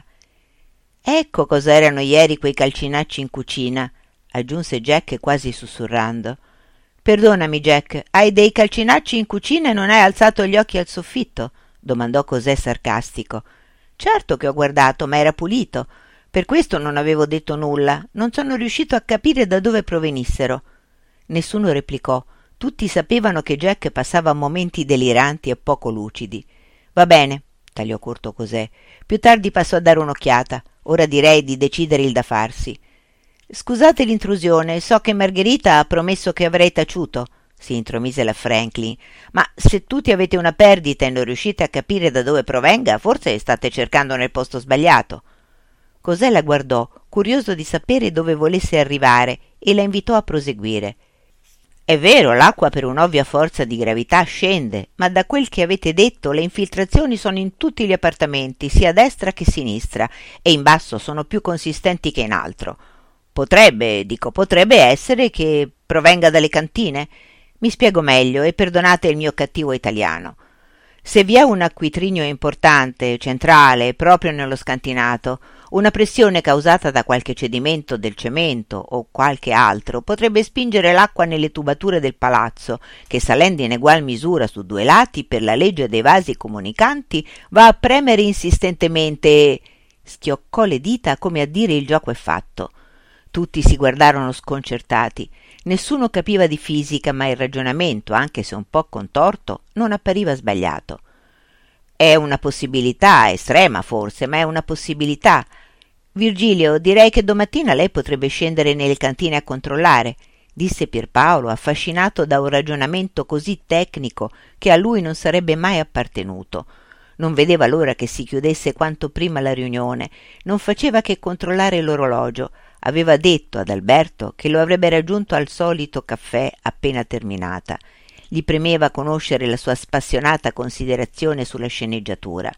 «Ecco cosa erano ieri quei calcinacci in cucina», aggiunse Jack quasi sussurrando. «Perdonami, Jack, hai dei calcinacci in cucina e non hai alzato gli occhi al soffitto?» domandò Cosè sarcastico. «Certo che ho guardato, ma era pulito. Per questo non avevo detto nulla. Non sono riuscito a capire da dove provenissero». Nessuno replicò. Tutti sapevano che Jack passava momenti deliranti e poco lucidi. «Va bene», tagliò corto Cosè. «Più tardi passo a dare un'occhiata. Ora direi di decidere il da farsi». «Scusate l'intrusione, so che Margherita ha promesso che avrei taciuto», si intromise la Franklin, «ma se tutti avete una perdita e non riuscite a capire da dove provenga, forse state cercando nel posto sbagliato». Cosè la guardò curioso di sapere dove volesse arrivare, e la invitò a proseguire. «È vero, l'acqua per un'ovvia forza di gravità scende, ma da quel che avete detto le infiltrazioni sono in tutti gli appartamenti, sia a destra che a sinistra, e in basso sono più consistenti che in altro. Potrebbe essere che provenga dalle cantine? Mi spiego meglio e perdonate il mio cattivo italiano. Se vi è un acquitrinio importante, centrale, proprio nello scantinato, una pressione causata da qualche cedimento del cemento o qualche altro potrebbe spingere l'acqua nelle tubature del palazzo, che salendo in egual misura su due lati per la legge dei vasi comunicanti va a premere insistentemente e... Schioccò le dita come a dire il gioco è fatto. Tutti si guardarono sconcertati. Nessuno capiva di fisica, ma il ragionamento, anche se un po' contorto, non appariva sbagliato. «È una possibilità, estrema forse, ma è una possibilità. Virgilio, direi che domattina lei potrebbe scendere nelle cantine a controllare», disse Pierpaolo, affascinato da un ragionamento così tecnico che a lui non sarebbe mai appartenuto. Non vedeva l'ora che si chiudesse quanto prima la riunione, non faceva che controllare l'orologio. Aveva detto ad Alberto che lo avrebbe raggiunto al solito caffè appena terminata. Gli premeva conoscere la sua spassionata considerazione sulla sceneggiatura.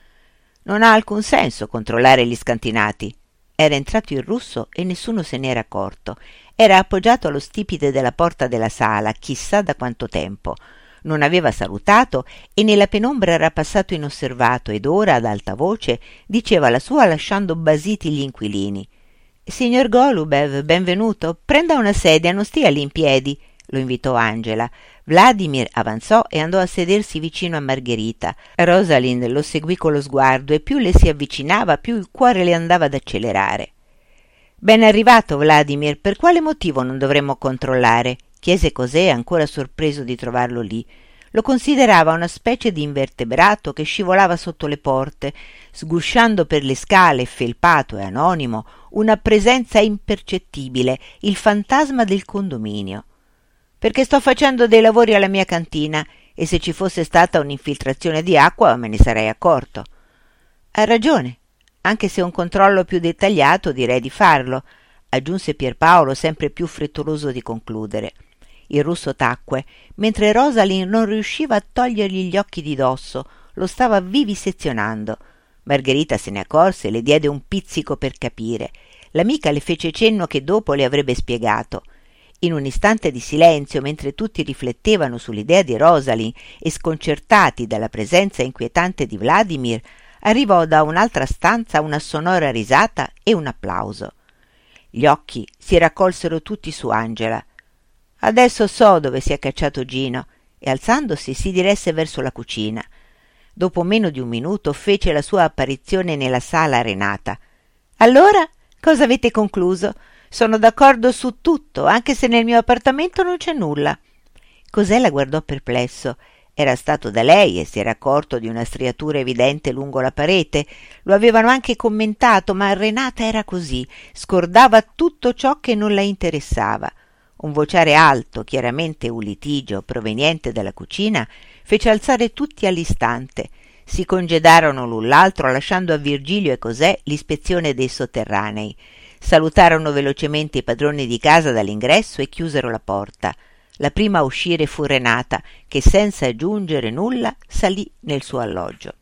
«Non ha alcun senso controllare gli scantinati». Era entrato il russo e nessuno se n'era accorto. Era appoggiato allo stipite della porta della sala, chissà da quanto tempo. Non aveva salutato e nella penombra era passato inosservato ed ora, ad alta voce, diceva la sua lasciando basiti gli inquilini. «Signor Golubev, benvenuto. Prenda una sedia, non stia lì in piedi», lo invitò Angela. Vladimir avanzò e andò a sedersi vicino a Margherita. Rosalind lo seguì con lo sguardo e più le si avvicinava, più il cuore le andava ad accelerare. «Ben arrivato, Vladimir. Per quale motivo non dovremmo controllare?» chiese Cosè, ancora sorpreso di trovarlo lì. Lo considerava una specie di invertebrato che scivolava sotto le porte, sgusciando per le scale, felpato e anonimo, una presenza impercettibile, il fantasma del condominio. «Perché sto facendo dei lavori alla mia cantina e se ci fosse stata un'infiltrazione di acqua me ne sarei accorto». «Ha ragione, anche se un controllo più dettagliato direi di farlo», aggiunse Pierpaolo, sempre più frettoloso di concludere. Il russo tacque, mentre Rosalind non riusciva a togliergli gli occhi di dosso, lo stava vivisezionando. Margherita se ne accorse e le diede un pizzico per capire. L'amica le fece cenno che dopo le avrebbe spiegato. In un istante di silenzio, mentre tutti riflettevano sull'idea di Rosalind e sconcertati dalla presenza inquietante di Vladimir, arrivò da un'altra stanza una sonora risata e un applauso. Gli occhi si raccolsero tutti su Angela. «Adesso so dove si è cacciato Gino», e alzandosi si diresse verso la cucina. Dopo meno di un minuto fece la sua apparizione nella sala Renata. «Allora, cosa avete concluso? Sono d'accordo su tutto, anche se nel mio appartamento non c'è nulla». Cosè la guardò perplesso. Era stato da lei e si era accorto di una striatura evidente lungo la parete. Lo avevano anche commentato, ma Renata era così, scordava tutto ciò che non la interessava. Un vociare alto, chiaramente un litigio proveniente dalla cucina, fece alzare tutti all'istante. Si congedarono l'un l'altro lasciando a Virgilio e Cosè l'ispezione dei sotterranei. Salutarono velocemente i padroni di casa dall'ingresso e chiusero la porta. La prima a uscire fu Renata, che senza aggiungere nulla salì nel suo alloggio.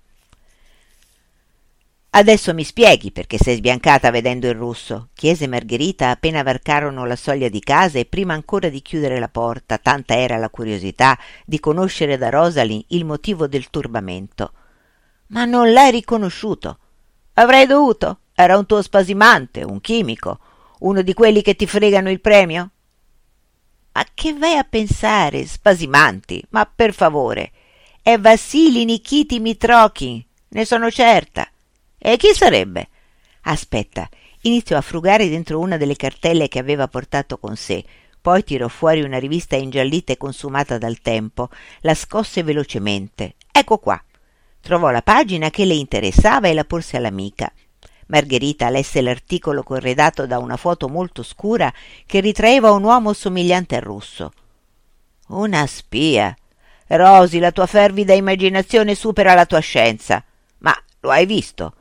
«Adesso mi spieghi perché sei sbiancata vedendo il russo?» chiese Margherita appena varcarono la soglia di casa e prima ancora di chiudere la porta, tanta era la curiosità di conoscere da Rosalind il motivo del turbamento. «Ma non l'hai riconosciuto?» «Avrei dovuto. Era un tuo spasimante, un chimico, uno di quelli che ti fregano il premio?» «Ma che vai a pensare, spasimanti? Ma per favore, è Vassili Nikiti Mitrokhin, ne sono certa». «E chi sarebbe?» «Aspetta», iniziò a frugare dentro una delle cartelle che aveva portato con sé, poi tirò fuori una rivista ingiallita e consumata dal tempo, la scosse velocemente. «Ecco qua». Trovò la pagina che le interessava e la porse all'amica. Margherita lesse l'articolo corredato da una foto molto scura che ritraeva un uomo somigliante al russo. «Una spia! Rosy, la tua fervida immaginazione supera la tua scienza. Ma lo hai visto?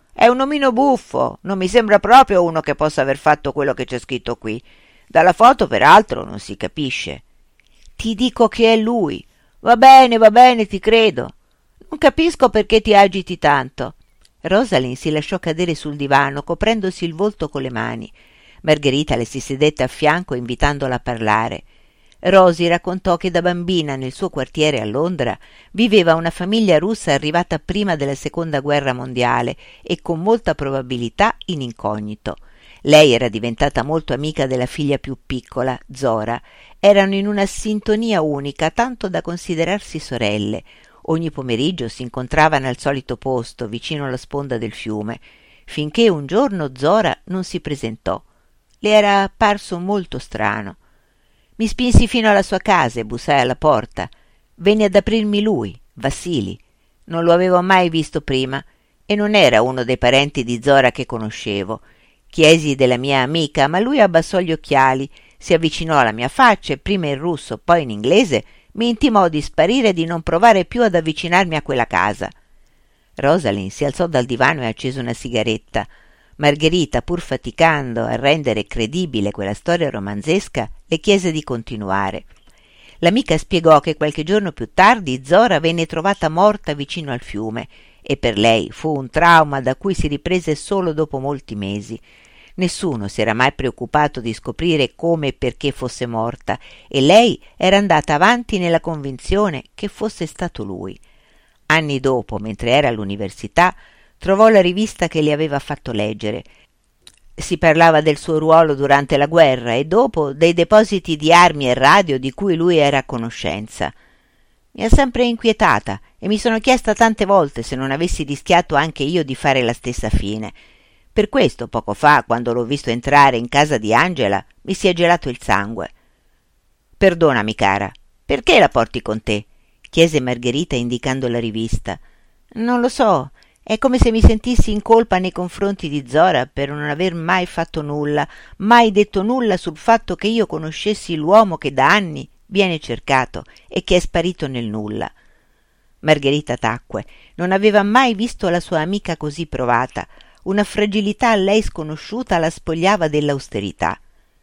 È un omino buffo, non mi sembra proprio uno che possa aver fatto quello che c'è scritto qui. Dalla foto, peraltro, non si capisce. Ti dico che è lui. Va bene, ti credo. Non capisco perché ti agiti tanto. Rosalind si lasciò cadere sul divano, coprendosi il volto con le mani. Margherita le si sedette a fianco, invitandola a parlare. Rosy raccontò che da bambina nel suo quartiere a Londra viveva una famiglia russa arrivata prima della Seconda Guerra Mondiale e con molta probabilità in incognito. Lei era diventata molto amica della figlia più piccola, Zora. Erano in una sintonia unica, tanto da considerarsi sorelle. Ogni pomeriggio si incontravano al solito posto, vicino alla sponda del fiume, finché un giorno Zora non si presentò. Le era parso molto strano. Mi spinsi fino alla sua casa e bussai alla porta. Venne ad aprirmi lui, Vassili. Non lo avevo mai visto prima e non era uno dei parenti di Zora che conoscevo. Chiesi della mia amica, ma lui abbassò gli occhiali, si avvicinò alla mia faccia e prima in russo, poi in inglese mi intimò di sparire e di non provare più ad avvicinarmi a quella casa. Rosalind si alzò dal divano e accese una sigaretta. Margherita, pur faticando a rendere credibile quella storia romanzesca, le chiese di continuare. L'amica spiegò che qualche giorno più tardi Zora venne trovata morta vicino al fiume e per lei fu un trauma da cui si riprese solo dopo molti mesi. Nessuno si era mai preoccupato di scoprire come e perché fosse morta e lei era andata avanti nella convinzione che fosse stato lui. Anni dopo, mentre era all'università, trovò la rivista che le aveva fatto leggere. Si parlava del suo ruolo durante la guerra e dopo dei depositi di armi e radio di cui lui era a conoscenza. Mi ha sempre inquietata e mi sono chiesta tante volte se non avessi rischiato anche io di fare la stessa fine. Per questo, poco fa, quando l'ho visto entrare in casa di Angela, mi si è gelato il sangue. «Perdonami, cara, perché la porti con te?» chiese Margherita indicando la rivista. «Non lo so, è come se mi sentissi in colpa nei confronti di Zora per non aver mai fatto nulla, mai detto nulla sul fatto che io conoscessi l'uomo che da anni viene cercato e che è sparito nel nulla». Margherita tacque. Non aveva mai visto la sua amica così provata. Una fragilità a lei sconosciuta la spogliava dell'austerità.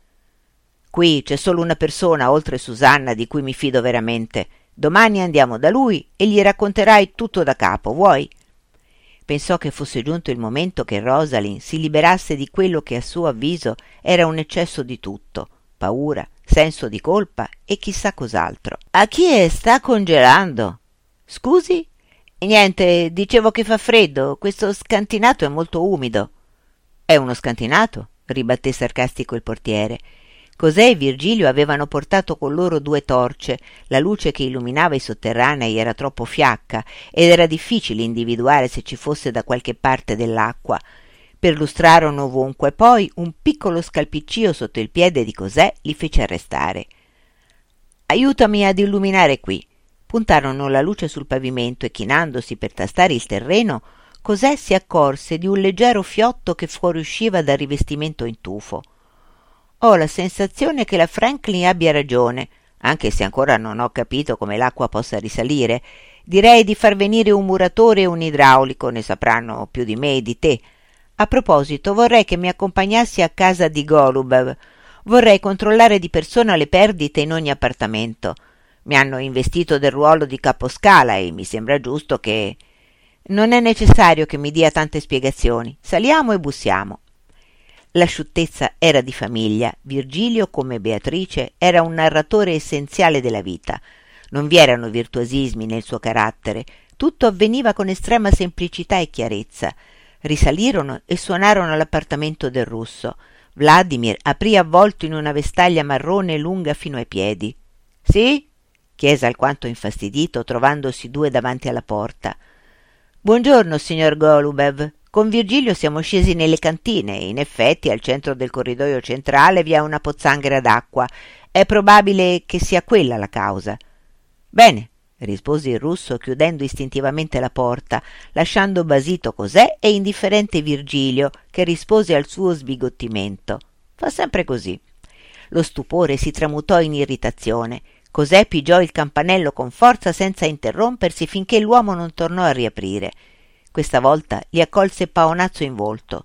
«Qui c'è solo una persona oltre Susanna di cui mi fido veramente. Domani andiamo da lui e gli racconterai tutto da capo, vuoi?» Pensò che fosse giunto il momento che Rosalind si liberasse di quello che a suo avviso era un eccesso di tutto: paura, senso di colpa e chissà cos'altro. «A chi sta congelando?» «Scusi?» «Niente, dicevo che fa freddo, questo scantinato è molto umido». «È uno scantinato?» ribatté sarcastico il portiere. Cos'è e Virgilio avevano portato con loro 2 torce. La luce che illuminava i sotterranei era troppo fiacca ed era difficile individuare se ci fosse da qualche parte dell'acqua. Perlustrarono ovunque, poi un piccolo scalpiccio sotto il piede di Cosè li fece arrestare. «Aiutami ad illuminare qui». Puntarono la luce sul pavimento e chinandosi per tastare il terreno, Cosè si accorse di un leggero fiotto che fuoriusciva dal rivestimento in tufo. «Ho la sensazione che la Franklin abbia ragione, anche se ancora non ho capito come l'acqua possa risalire. Direi di far venire un muratore e un idraulico, ne sapranno più di me e di te. A proposito, vorrei che mi accompagnassi a casa di Golubev. Vorrei controllare di persona le perdite in ogni appartamento. Mi hanno investito del ruolo di caposcala e mi sembra giusto che...» «Non è necessario che mi dia tante spiegazioni. Saliamo e bussiamo». L'asciuttezza era di famiglia. Virgilio, come Beatrice, era un narratore essenziale della vita. Non vi erano virtuosismi nel suo carattere. Tutto avveniva con estrema semplicità e chiarezza. Risalirono e suonarono all'appartamento del russo. Vladimir aprì avvolto in una vestaglia marrone lunga fino ai piedi. «Sì?» chiese alquanto infastidito, trovandosi 2 davanti alla porta. «Buongiorno, signor Golubev. Con Virgilio siamo scesi nelle cantine e in effetti al centro del corridoio centrale vi è una pozzanghera d'acqua. È probabile che sia quella la causa». «Bene», rispose il russo chiudendo istintivamente la porta, lasciando basito Cosè e indifferente Virgilio, che rispose al suo sbigottimento. «Fa sempre così». Lo stupore si tramutò in irritazione. Cosè pigiò il campanello con forza senza interrompersi finché l'uomo non tornò a riaprire. questa volta gli accolse Paonazzo in volto.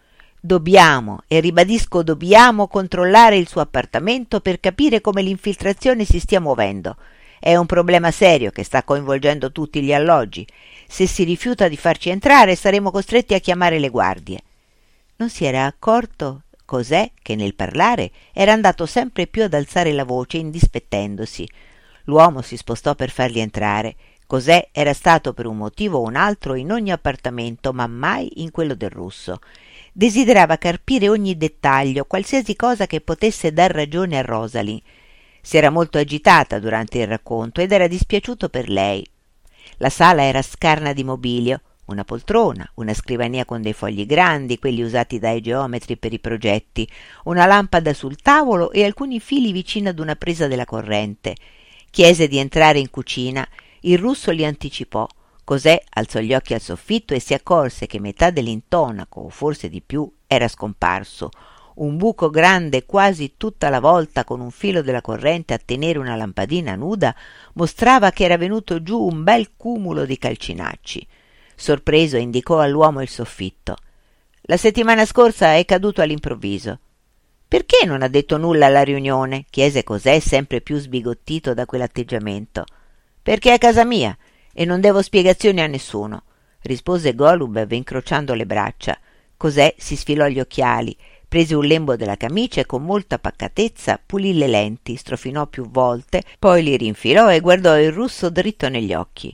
Dobbiamo, e ribadisco dobbiamo, controllare il suo appartamento per capire come l'infiltrazione si stia muovendo. È un problema serio che sta coinvolgendo tutti gli alloggi. Se si rifiuta di farci entrare saremo costretti a chiamare le guardie. Non si era accorto Cosè che nel parlare era andato sempre più ad alzare la voce indispettendosi. L'uomo si spostò per farli entrare. Cosè era stato per un motivo o un altro in ogni appartamento, ma mai in quello del russo. Desiderava carpire ogni dettaglio, qualsiasi cosa che potesse dar ragione a Rosalie. Si era molto agitata durante il racconto ed era dispiaciuto per lei. La sala era scarna di mobilio, una poltrona, una scrivania con dei fogli grandi, quelli usati dai geometri per i progetti, una lampada sul tavolo e alcuni fili vicino ad una presa della corrente. Chiese di entrare in cucina. Il russo li anticipò. Cosè alzò gli occhi al soffitto e si accorse che metà dell'intonaco, o forse di più, era scomparso. Un buco grande quasi tutta la volta con un filo della corrente a tenere una lampadina nuda mostrava che era venuto giù un bel cumulo di calcinacci. Sorpreso indicò all'uomo il soffitto. La settimana scorsa è caduto all'improvviso. Perché non ha detto nulla alla riunione? Chiese Cosè, sempre più sbigottito da quell'atteggiamento. Perché è casa mia e non devo spiegazioni a nessuno, rispose Golubev incrociando le braccia. Cosè si sfilò gli occhiali, prese un lembo della camicia e con molta pacatezza pulì le lenti, strofinò più volte, poi li rinfilò e guardò il russo dritto negli occhi.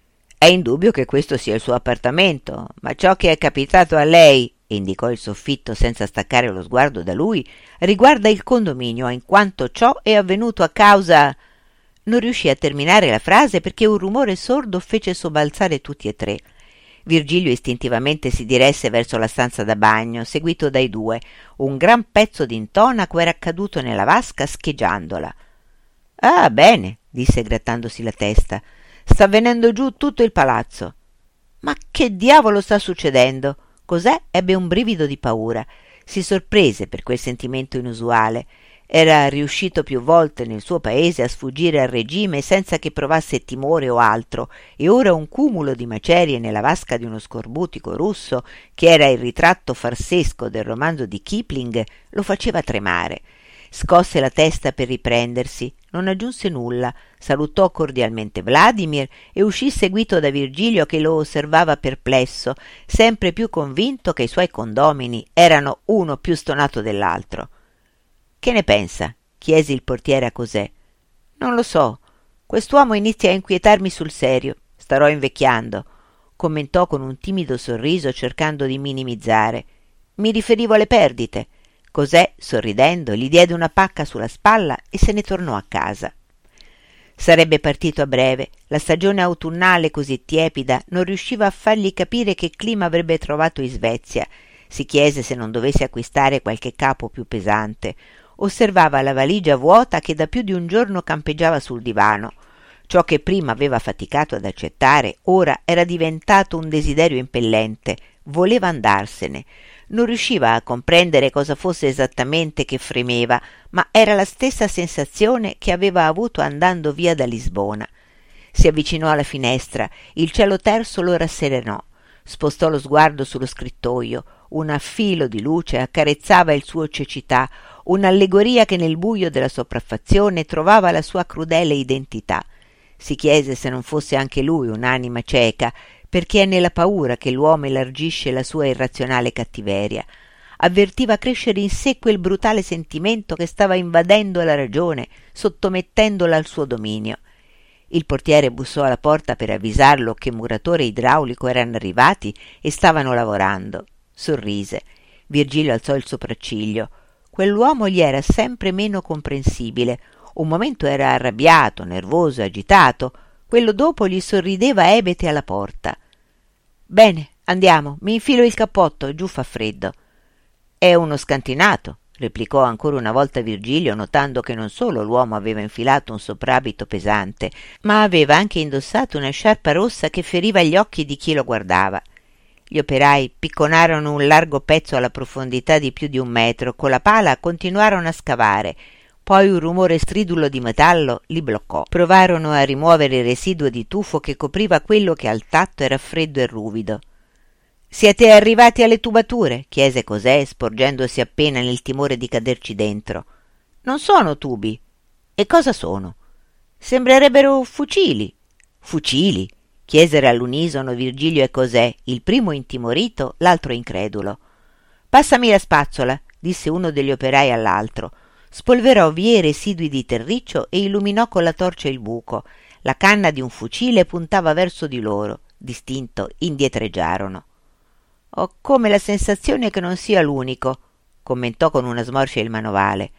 È indubbio che questo sia il suo appartamento, ma ciò che è capitato a lei, indicò il soffitto senza staccare lo sguardo da lui, riguarda il condominio, in quanto ciò è avvenuto a causa... Non riuscì a terminare la frase perché un rumore sordo fece sobbalzare tutti e tre. Virgilio istintivamente si diresse verso la stanza da bagno, seguito dai due. Un gran pezzo d'intonaco era caduto nella vasca scheggiandola. «Ah, bene», disse grattandosi la testa. «Sta venendo giù tutto il palazzo». «Ma che diavolo sta succedendo?» Cosè ebbe un brivido di paura. Si sorprese per quel sentimento inusuale. Era riuscito più volte nel suo paese a sfuggire al regime senza che provasse timore o altro, e ora un cumulo di macerie nella vasca di uno scorbutico russo, che era il ritratto farsesco del romanzo di Kipling, lo faceva tremare. Scosse la testa per riprendersi, non aggiunse nulla, salutò cordialmente Vladimir e uscì seguito da Virgilio che lo osservava perplesso, sempre più convinto che i suoi condomini erano uno più stonato dell'altro. «Che ne pensa?» chiese il portiere a Cosè. «Non lo so. Quest'uomo inizia a inquietarmi sul serio. Starò invecchiando», commentò con un timido sorriso cercando di minimizzare. «Mi riferivo alle perdite». Cosè, sorridendo, gli diede una pacca sulla spalla e se ne tornò a casa. Sarebbe partito a breve. La stagione autunnale così tiepida non riusciva a fargli capire che clima avrebbe trovato in Svezia. Si chiese se non dovesse acquistare qualche capo più pesante. Osservava la valigia vuota che da più di un giorno campeggiava sul divano. Ciò che prima aveva faticato ad accettare ora era diventato un desiderio impellente. Voleva andarsene. Non riusciva a comprendere cosa fosse esattamente che fremeva, ma era la stessa sensazione che aveva avuto andando via da Lisbona. Si avvicinò alla finestra, il cielo terso lo rasserenò. Spostò lo sguardo sullo scrittoio. Un filo di luce accarezzava il suo cecità, un'allegoria che nel buio della sopraffazione trovava la sua crudele identità. Si chiese se non fosse anche lui un'anima cieca, perché è nella paura che l'uomo elargisce la sua irrazionale cattiveria. Avvertiva crescere in sé quel brutale sentimento che stava invadendo la ragione, sottomettendola al suo dominio. Il portiere bussò alla porta per avvisarlo che muratore e idraulico erano arrivati e stavano lavorando. Sorrise. Virgilio alzò il sopracciglio. Quell'uomo gli era sempre meno comprensibile. Un momento era arrabbiato, nervoso, agitato. Quello dopo gli sorrideva ebete alla porta. «Bene, andiamo, mi infilo il cappotto, giù fa freddo». «È uno scantinato», replicò ancora una volta Virgilio, notando che non solo l'uomo aveva infilato un soprabito pesante, ma aveva anche indossato una sciarpa rossa che feriva gli occhi di chi lo guardava. Gli operai picconarono un largo pezzo alla profondità di più di 1 metro, con la pala continuarono a scavare. Poi un rumore stridulo di metallo li bloccò. Provarono a rimuovere il residuo di tufo che copriva quello che al tatto era freddo e ruvido. Siete arrivati alle tubature? Chiese Cosè, sporgendosi appena nel timore di caderci dentro. Non sono tubi. E cosa sono? Sembrerebbero fucili. Fucili? Chiesero all'unisono Virgilio e Cosè, il primo intimorito, l'altro incredulo. Passami la spazzola, disse uno degli operai all'altro. Spolverò via residui di terriccio e illuminò con la torcia il buco. La canna di un fucile puntava verso di loro. Distinto indietreggiarono. Ho come la sensazione che non sia l'unico, commentò con una smorfia il manovale.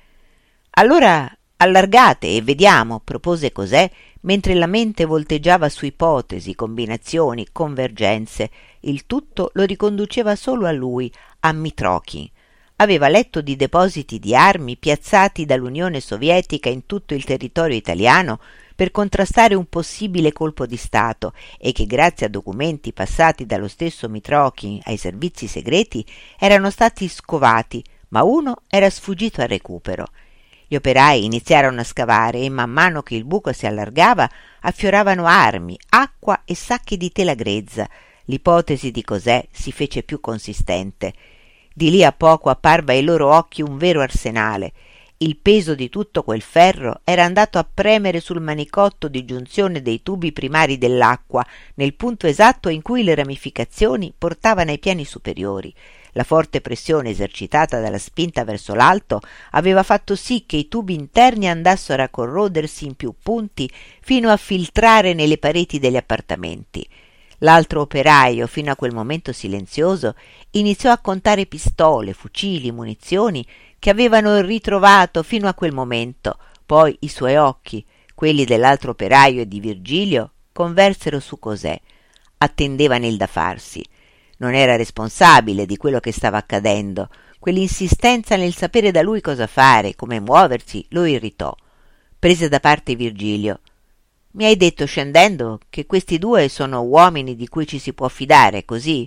Allora allargate e vediamo, propose Cosè, mentre la mente volteggiava su ipotesi, combinazioni, convergenze. Il tutto lo riconduceva solo a lui, a Mitrokhin. Aveva letto di depositi di armi piazzati dall'Unione Sovietica in tutto il territorio italiano per contrastare un possibile colpo di Stato e che grazie a documenti passati dallo stesso Mitrokhin ai servizi segreti erano stati scovati, ma uno era sfuggito al recupero. Gli operai iniziarono a scavare e man mano che il buco si allargava affioravano armi, acqua e sacchi di tela grezza. L'ipotesi di Cosè si fece più consistente. Di lì a poco apparve ai loro occhi un vero arsenale. Il peso di tutto quel ferro era andato a premere sul manicotto di giunzione dei tubi primari dell'acqua, nel punto esatto in cui le ramificazioni portavano ai piani superiori. La forte pressione esercitata dalla spinta verso l'alto aveva fatto sì che i tubi interni andassero a corrodersi in più punti fino a filtrare nelle pareti degli appartamenti. L'altro operaio, fino a quel momento silenzioso, iniziò a contare pistole, fucili, munizioni che avevano ritrovato fino a quel momento. Poi i suoi occhi, quelli dell'altro operaio e di Virgilio, conversero su Cosè. Attendevano il da farsi. Non era responsabile di quello che stava accadendo. Quell'insistenza nel sapere da lui cosa fare, come muoversi, lo irritò. Prese da parte Virgilio. Mi hai detto scendendo che questi due sono uomini di cui ci si può fidare, così?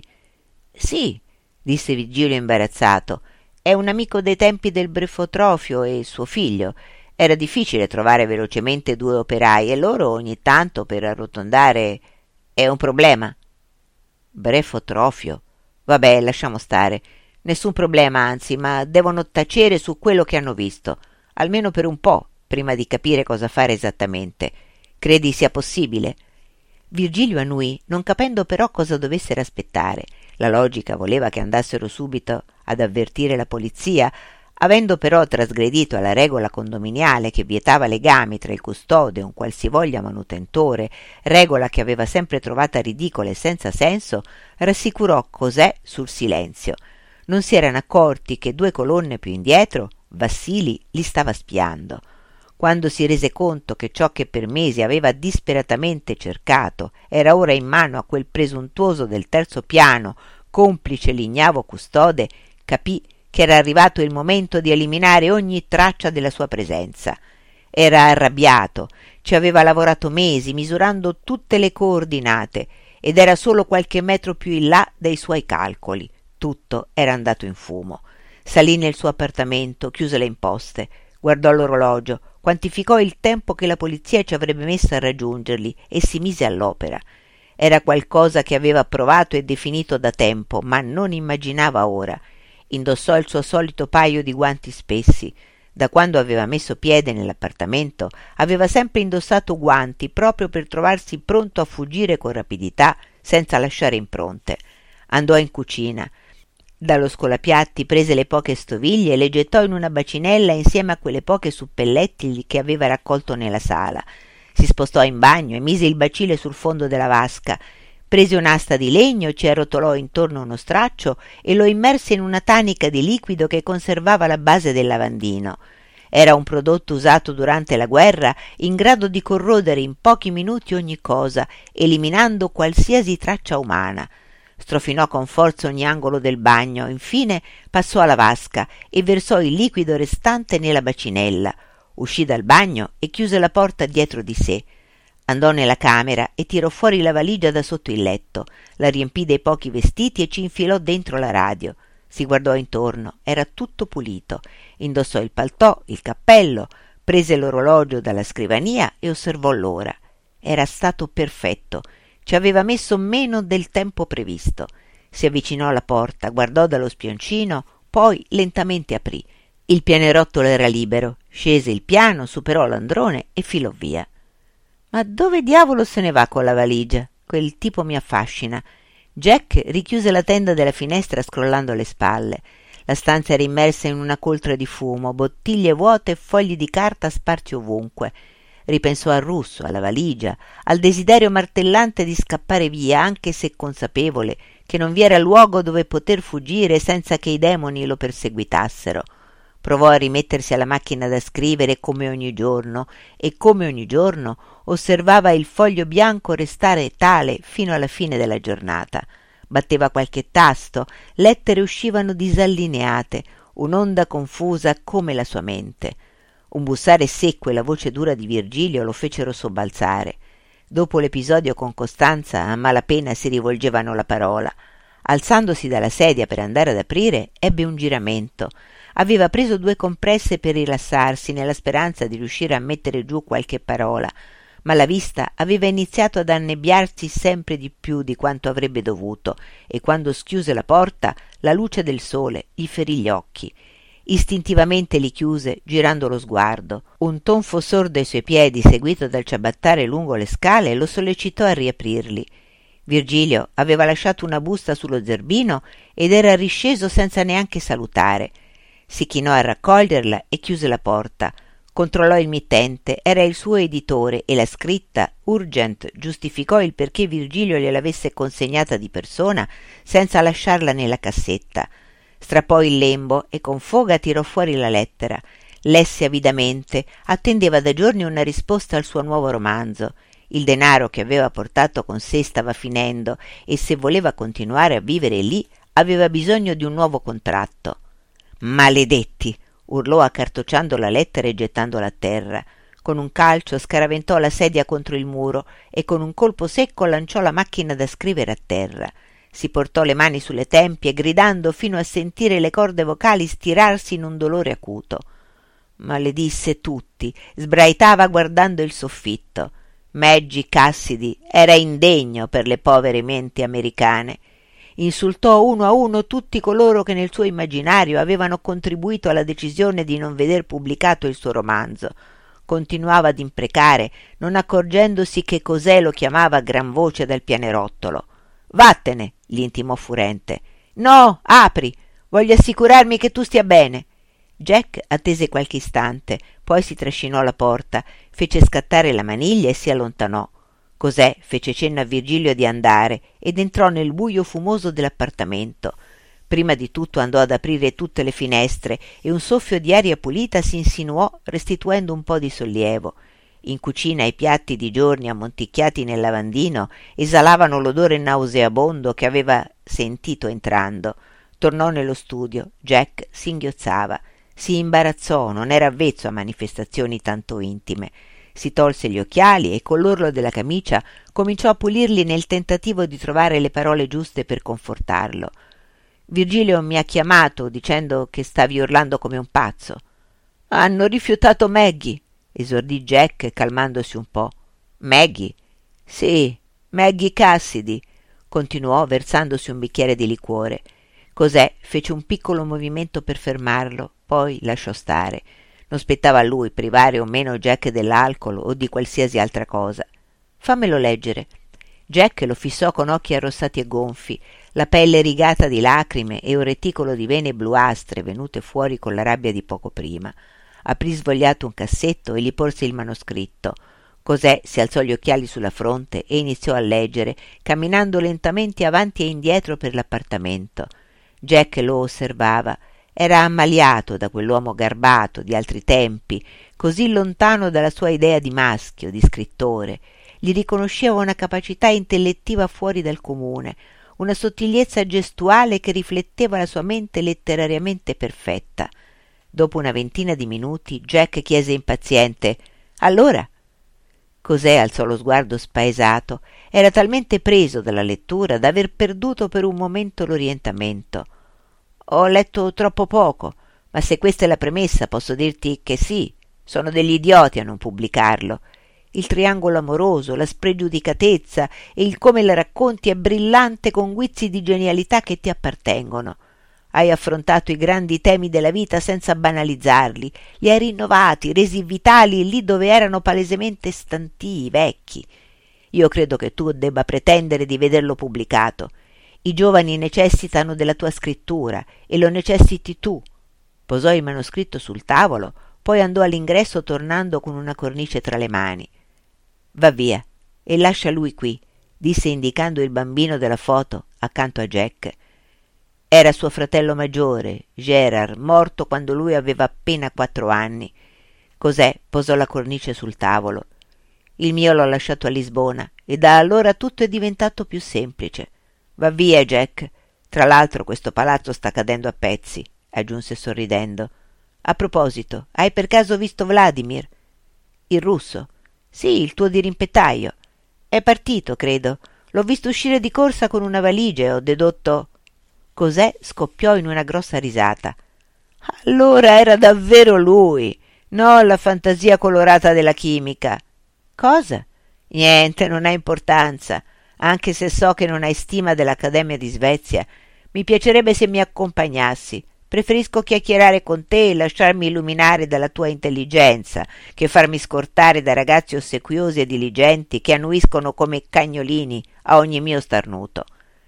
Sì, disse Virgilio imbarazzato. È un amico dei tempi del Brefotrofio e suo figlio. Era difficile trovare velocemente due operai e loro ogni tanto per arrotondare... È un problema? Brefotrofio. Vabbè, lasciamo stare. Nessun problema, anzi, ma devono tacere su quello che hanno visto, almeno per un po', prima di capire cosa fare esattamente. Credi sia possibile? Virgilio annui, non capendo però cosa dovessero aspettare. La logica voleva che andassero subito ad avvertire la polizia. Avendo però trasgredito alla regola condominiale che vietava legami tra il custode e un qualsivoglia manutentore, regola che aveva sempre trovata ridicola e senza senso, rassicurò Cosè sul silenzio. Non si erano accorti che 2 colonne più indietro Vassili li stava spiando. Quando si rese conto che ciò che per mesi aveva disperatamente cercato era ora in mano a quel presuntuoso del terzo piano, complice l'ignavo custode, capì che era arrivato il momento di eliminare ogni traccia della sua presenza. Era arrabbiato, ci aveva lavorato mesi misurando tutte le coordinate ed era solo qualche metro più in là dai suoi calcoli. Tutto era andato in fumo. Salì nel suo appartamento, chiuse le imposte, guardò l'orologio, quantificò il tempo che la polizia ci avrebbe messo a raggiungerli e si mise all'opera. Era qualcosa che aveva provato e definito da tempo, ma non immaginava ora. Indossò il suo solito paio di guanti spessi. Da quando aveva messo piede nell'appartamento aveva sempre indossato guanti proprio per trovarsi pronto a fuggire con rapidità senza lasciare impronte. Andò in cucina. Dallo scolapiatti prese le poche stoviglie e le gettò in una bacinella insieme a quelle poche suppellettili che aveva raccolto nella sala. Si spostò in bagno e mise il bacile sul fondo della vasca. Prese un'asta di legno, ci arrotolò intorno uno straccio e lo immerse in una tanica di liquido che conservava la base del lavandino. Era un prodotto usato durante la guerra in grado di corrodere in pochi minuti ogni cosa, eliminando qualsiasi traccia umana. Strofinò con forza ogni angolo del bagno, infine passò alla vasca e versò il liquido restante nella bacinella. Uscì dal bagno e chiuse la porta dietro di sé. Andò nella camera e tirò fuori la valigia da sotto il letto, la riempì dei pochi vestiti e ci infilò dentro la radio. Si guardò intorno, era tutto pulito. Indossò il paltò, il cappello, prese l'orologio dalla scrivania e osservò l'ora. Era stato perfetto. Ci aveva messo meno del tempo previsto. Si avvicinò alla porta, guardò dallo spioncino, poi lentamente aprì. Il pianerottolo era libero. Scese il piano, superò l'androne e filò via. Ma dove diavolo se ne va con la valigia? Quel tipo mi affascina. Jack richiuse la tenda della finestra scrollando le spalle. La stanza era immersa in una coltre di fumo, bottiglie vuote e fogli di carta sparsi ovunque. Ripensò al russo, alla valigia, al desiderio martellante di scappare via, anche se consapevole che non vi era luogo dove poter fuggire senza che i demoni lo perseguitassero. Provò a rimettersi alla macchina da scrivere come ogni giorno, e come ogni giorno osservava il foglio bianco restare tale fino alla fine della giornata. Batteva qualche tasto, lettere uscivano disallineate, un'onda confusa come la sua mente. Un bussare secco e la voce dura di Virgilio lo fecero sobbalzare. Dopo l'episodio con Costanza, a malapena si rivolgevano la parola. Alzandosi dalla sedia per andare ad aprire, ebbe un giramento. Aveva preso 2 compresse per rilassarsi, nella speranza di riuscire a mettere giù qualche parola, ma la vista aveva iniziato ad annebbiarsi sempre di più di quanto avrebbe dovuto, e quando schiuse la porta, la luce del sole gli ferì gli occhi. Istintivamente li chiuse, girando lo sguardo. Un tonfo sordo ai suoi piedi, seguito dal ciabattare lungo le scale, lo sollecitò a riaprirli. Virgilio aveva lasciato una busta sullo zerbino ed era risceso senza neanche salutare. Si chinò a raccoglierla e chiuse la porta. Controllò il mittente, era il suo editore, e la scritta urgent giustificò il perché Virgilio gliel'avesse consegnata di persona senza lasciarla nella cassetta. Strappò il lembo e con foga tirò fuori la lettera. Lesse avidamente, attendeva da giorni una risposta al suo nuovo romanzo. Il denaro che aveva portato con sé stava finendo e se voleva continuare a vivere lì aveva bisogno di un nuovo contratto. «Maledetti!» urlò accartocciando la lettera e gettandola a terra. Con un calcio scaraventò la sedia contro il muro e con un colpo secco lanciò la macchina da scrivere a terra. Si portò le mani sulle tempie, gridando fino a sentire le corde vocali stirarsi in un dolore acuto. Maledisse tutti, sbraitava guardando il soffitto. Maggie Cassidy era indegno per le povere menti americane. Insultò uno a uno tutti coloro che nel suo immaginario avevano contribuito alla decisione di non veder pubblicato il suo romanzo. Continuava ad imprecare, non accorgendosi che Cosè lo chiamava a gran voce dal pianerottolo. «Vattene!» gli intimò furente. «No, apri! Voglio assicurarmi che tu stia bene!» Jack attese qualche istante, poi si trascinò alla porta, fece scattare la maniglia e si allontanò. Cosè fece cenno a Virgilio di andare ed entrò nel buio fumoso dell'appartamento. Prima di tutto andò ad aprire tutte le finestre e un soffio di aria pulita si insinuò, restituendo un po' di sollievo. In cucina i piatti di giorni ammonticchiati nel lavandino esalavano l'odore nauseabondo che aveva sentito entrando. Tornò nello studio. Jack singhiozzava. Si imbarazzò, non era avvezzo a manifestazioni tanto intime. Si tolse gli occhiali e con l'orlo della camicia cominciò a pulirli nel tentativo di trovare le parole giuste per confortarlo. «Virgilio mi ha chiamato dicendo che stavi urlando come un pazzo». «Hanno rifiutato Maggie», esordì Jack calmandosi un po'. «Maggie?» «Sì, Maggie Cassidy», continuò versandosi un bicchiere di liquore. Cosè fece un piccolo movimento per fermarlo, poi lasciò stare. Non spettava a lui privare o meno Jack dell'alcol o di qualsiasi altra cosa. «Fammelo leggere». Jack lo fissò con occhi arrossati e gonfi, la pelle rigata di lacrime e un reticolo di vene bluastre venute fuori con la rabbia di poco prima. Aprì svogliato un cassetto e gli porse il manoscritto. Cosè si alzò gli occhiali sulla fronte e iniziò a leggere, camminando lentamente avanti e indietro per l'appartamento. Jack lo osservava. Era ammaliato da quell'uomo garbato di altri tempi, così lontano dalla sua idea di maschio, di scrittore. Gli riconosceva una capacità intellettiva fuori dal comune, una sottigliezza gestuale che rifletteva la sua mente letterariamente perfetta. Dopo una ventina di minuti Jack chiese impaziente: «Allora?» Cosè alzò lo sguardo spaesato. Era talmente preso dalla lettura da aver perduto per un momento l'orientamento. «Ho letto troppo poco, ma se questa è la premessa posso dirti che sì, sono degli idioti a non pubblicarlo. il triangolo amoroso, la spregiudicatezza e il come la racconti è brillante con guizzi di genialità che ti appartengono. Hai affrontato i grandi temi della vita senza banalizzarli, li hai rinnovati, resi vitali lì dove erano palesemente stantii, vecchi. Io credo che tu debba pretendere di vederlo pubblicato. I giovani necessitano della tua scrittura e lo necessiti tu. Posò il manoscritto sul tavolo, poi andò all'ingresso tornando con una cornice tra le mani. Va via e lascia lui qui, disse indicando il bambino della foto accanto a Jack. Era suo fratello maggiore, Gerard, morto quando lui aveva appena 4 anni. Cos'è? Posò la cornice sul tavolo. Il mio l'ho lasciato a Lisbona e da allora tutto è diventato più semplice. Va via, Jack. Tra l'altro questo palazzo sta cadendo a pezzi, aggiunse sorridendo. A proposito, hai per caso visto Vladimir? Il russo? Sì, il tuo dirimpettaio. È partito, credo. L'ho visto uscire di corsa con una valigia e ho dedotto... Cos'è? Scoppiò in una grossa risata. Allora era davvero lui, no la fantasia colorata della chimica. Cosa? Niente, non ha importanza, anche se so che non hai stima dell'Accademia di Svezia. Mi piacerebbe se mi accompagnassi. Preferisco chiacchierare con te e lasciarmi illuminare dalla tua intelligenza che farmi scortare da ragazzi ossequiosi e diligenti che annuiscono come cagnolini a ogni mio starnuto.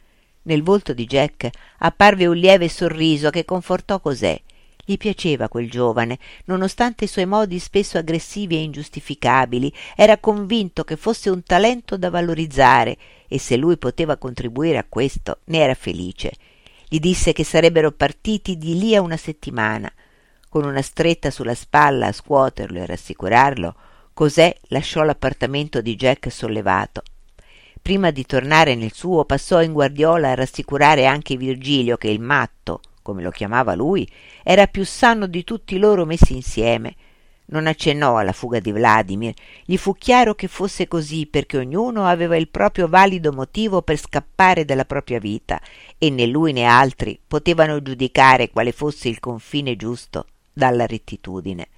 Nel volto di Jack apparve un lieve sorriso che confortò Cosè. Gli piaceva quel giovane, nonostante i suoi modi spesso aggressivi e ingiustificabili. Era convinto che fosse un talento da valorizzare e se lui poteva contribuire a questo ne era felice. Gli disse che sarebbero partiti di lì a una settimana. Con una stretta sulla spalla a scuoterlo e rassicurarlo, Cosè lasciò l'appartamento di Jack sollevato. Prima di tornare nel suo passò in guardiola a rassicurare anche Virgilio che il matto, come lo chiamava lui, era più sano di tutti loro messi insieme. Non accennò alla fuga di Vladimir, gli fu chiaro che fosse così perché ognuno aveva il proprio valido motivo per scappare dalla propria vita e né lui né altri potevano giudicare quale fosse il confine giusto dalla rettitudine.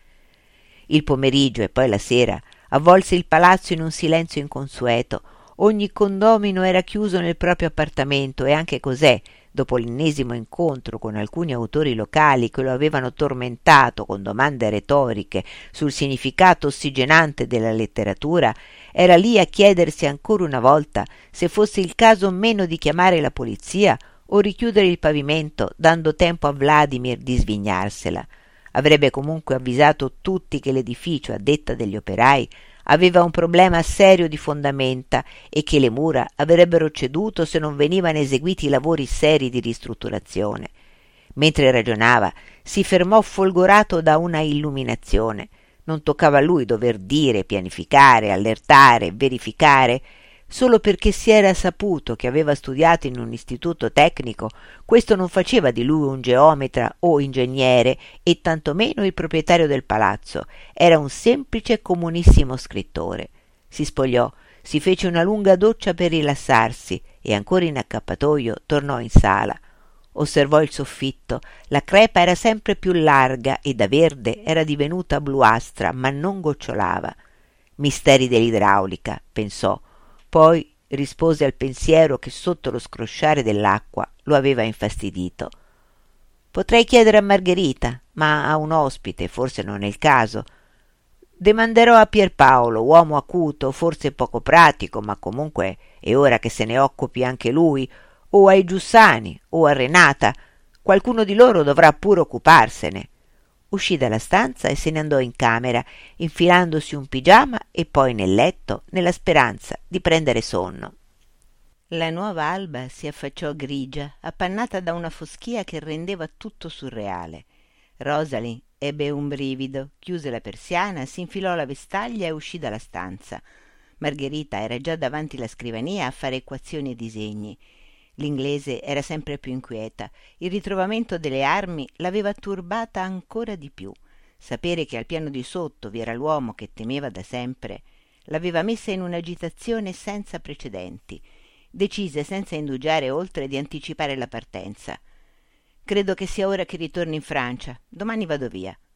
Il pomeriggio e poi la sera avvolse il palazzo in un silenzio inconsueto. Ogni condomino era chiuso nel proprio appartamento e anche Cosè, dopo l'ennesimo incontro con alcuni autori locali che lo avevano tormentato con domande retoriche sul significato ossigenante della letteratura, era lì a chiedersi ancora una volta se fosse il caso meno di chiamare la polizia o richiudere il pavimento dando tempo a Vladimir di svignarsela. Avrebbe comunque avvisato tutti che l'edificio, a detta degli operai, aveva un problema serio di fondamenta e che le mura avrebbero ceduto se non venivano eseguiti lavori seri di ristrutturazione. Mentre ragionava, si fermò folgorato da una illuminazione. Non toccava a lui dover dire, pianificare, allertare, verificare. Solo perché si era saputo che aveva studiato in un istituto tecnico, questo non faceva di lui un geometra o ingegnere e tantomeno il proprietario del palazzo. Era un semplice comunissimo scrittore. Si spogliò, si fece una lunga doccia per rilassarsi e ancora in accappatoio tornò in sala. Osservò il soffitto. La crepa era sempre più larga e da verde era divenuta bluastra, ma non gocciolava. Misteri dell'idraulica, pensò. Poi rispose al pensiero che sotto lo scrosciare dell'acqua lo aveva infastidito. Potrei chiedere a Margherita, ma ha un ospite, forse non è il caso. Demanderò a Pierpaolo, uomo acuto, forse poco pratico, ma comunque è ora che se ne occupi anche lui, o ai Giussani, o a Renata. Qualcuno di loro dovrà pure occuparsene. Uscì dalla stanza e se ne andò in camera, infilandosi un pigiama e poi nel letto, nella speranza di prendere sonno. La nuova alba si affacciò grigia, appannata da una foschia che rendeva tutto surreale. Rosalie ebbe un brivido, chiuse la persiana, si infilò la vestaglia e uscì dalla stanza. Margherita era già davanti la scrivania a fare equazioni e disegni. L'inglese era sempre più inquieta. Il ritrovamento delle armi l'aveva turbata ancora di più. Sapere che al piano di sotto vi era l'uomo che temeva da sempre l'aveva messa in un'agitazione senza precedenti. Decise senza indugiare oltre di anticipare la partenza. «Credo che sia ora che ritorni in Francia. Domani vado via».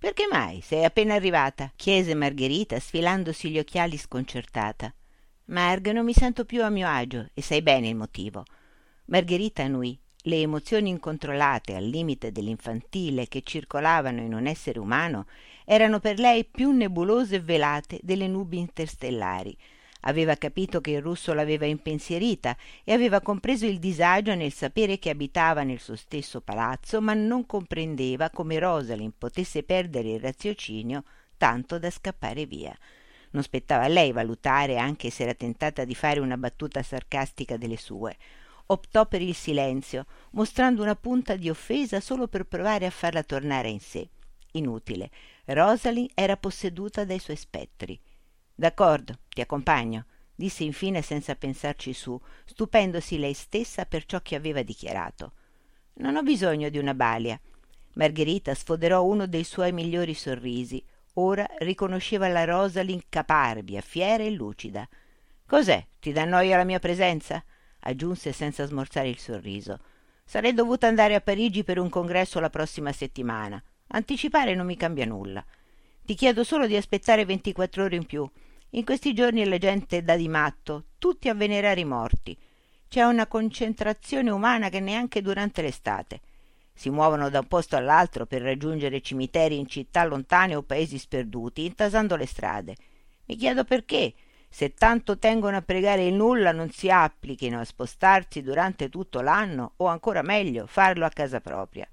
Perché mai? Sei appena arrivata? Chiese Margherita, sfilandosi gli occhiali sconcertata. Marg, non mi sento più a mio agio, e sai bene il motivo. Margherita annuì. Le emozioni incontrollate al limite dell'infantile che circolavano in un essere umano erano per lei più nebulose e velate delle nubi interstellari. Aveva capito che il russo l'aveva impensierita e aveva compreso il disagio nel sapere che abitava nel suo stesso palazzo, ma non comprendeva come Rosalind potesse perdere il raziocinio tanto da scappare via. Non spettava a lei valutare, anche se era tentata di fare una battuta sarcastica delle sue. Optò per il silenzio, mostrando una punta di offesa solo per provare a farla tornare in sé. Inutile. Rosalie era posseduta dai suoi spettri. «D'accordo, ti accompagno», disse infine senza pensarci su, stupendosi lei stessa per ciò che aveva dichiarato. «Non ho bisogno di una balia». Margherita sfoderò uno dei suoi migliori sorrisi. Ora riconosceva la Rosalie caparbia, fiera e lucida. «Cos'è? Ti dà noia la mia presenza?» aggiunse senza smorzare il sorriso. «Sarei dovuta andare a Parigi per un congresso la prossima settimana. Anticipare non mi cambia nulla. Ti chiedo solo di aspettare 24 ore in più. In questi giorni la gente dà di matto, tutti a venerare i morti. C'è una concentrazione umana che neanche durante l'estate. Si muovono da un posto all'altro per raggiungere cimiteri in città lontane o paesi sperduti, intasando le strade. Mi chiedo perché, se tanto tengono a pregare il nulla, non si applichino a spostarsi durante tutto l'anno o, ancora meglio, farlo a casa propria».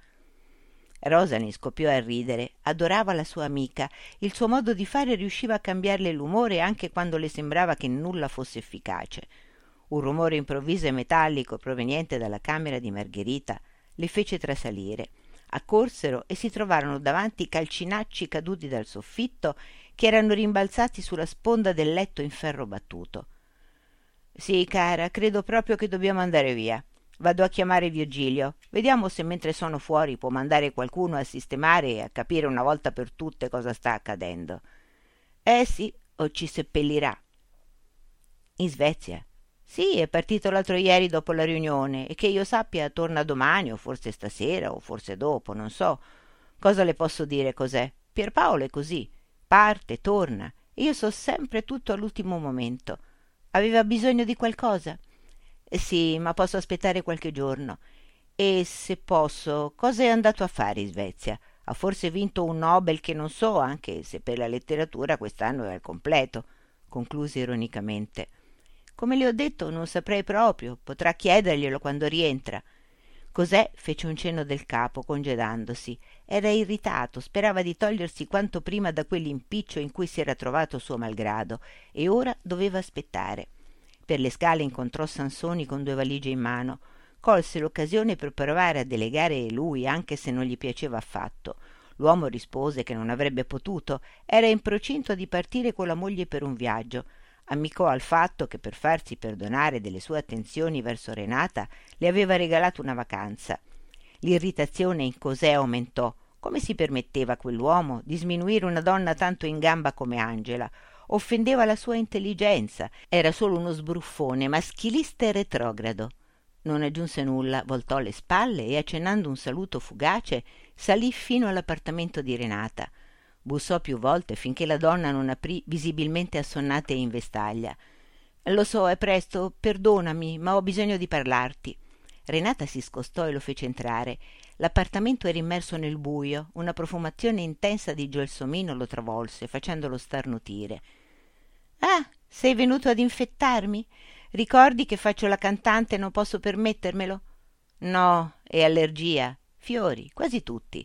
Rosalie scoppiò a ridere. Adorava la sua amica. Il suo modo di fare riusciva a cambiarle l'umore anche quando le sembrava che nulla fosse efficace. Un rumore improvviso e metallico proveniente dalla camera di Margherita le fece trasalire. Accorsero e si trovarono davanti calcinacci caduti dal soffitto che erano rimbalzati sulla sponda del letto in ferro battuto. «Sì, cara, credo proprio che dobbiamo andare via. Vado a chiamare Virgilio. Vediamo se mentre sono fuori può mandare qualcuno a sistemare e a capire una volta per tutte cosa sta accadendo. Sì, o ci seppellirà». «In Svezia?» «Sì, è partito l'altro ieri dopo la riunione e che io sappia torna domani o forse stasera o forse dopo, non so. Cosa le posso dire cos'è? Pierpaolo è così. Parte, torna e io so sempre tutto all'ultimo momento. Aveva bisogno di qualcosa?» «Sì, ma posso aspettare qualche giorno. E se posso, cosa è andato a fare in Svezia? Ha forse vinto un Nobel che non so, anche se per la letteratura quest'anno è al completo», concluse ironicamente. «Come le ho detto, non saprei proprio. Potrà chiederglielo quando rientra». Cos'è fece un cenno del capo, congedandosi. Era irritato, sperava di togliersi quanto prima da quell'impiccio in cui si era trovato suo malgrado, e ora doveva aspettare. Per le scale incontrò Sansoni con 2 valigie in mano. Colse l'occasione per provare a delegare lui, anche se non gli piaceva affatto. L'uomo rispose che non avrebbe potuto, era in procinto di partire con la moglie per un viaggio. Ammiccò al fatto che per farsi perdonare delle sue attenzioni verso Renata le aveva regalato una vacanza. L'irritazione in Cosè aumentò. Come si permetteva quell'uomo di sminuire una donna tanto in gamba come Angela? Offendeva la sua intelligenza, era solo uno sbruffone maschilista e retrogrado. Non aggiunse nulla, voltò le spalle e, accennando un saluto fugace, salì fino all'appartamento di Renata. Bussò più volte finché la donna non aprì, visibilmente assonnata e in vestaglia. «Lo so, è presto, perdonami, ma ho bisogno di parlarti». Renata si scostò e lo fece entrare. L'appartamento era immerso nel buio, una profumazione intensa di gelsomino lo travolse, facendolo starnutire. «Ah, sei venuto ad infettarmi? Ricordi che faccio la cantante e non posso permettermelo?» «No, è allergia. Fiori, quasi tutti».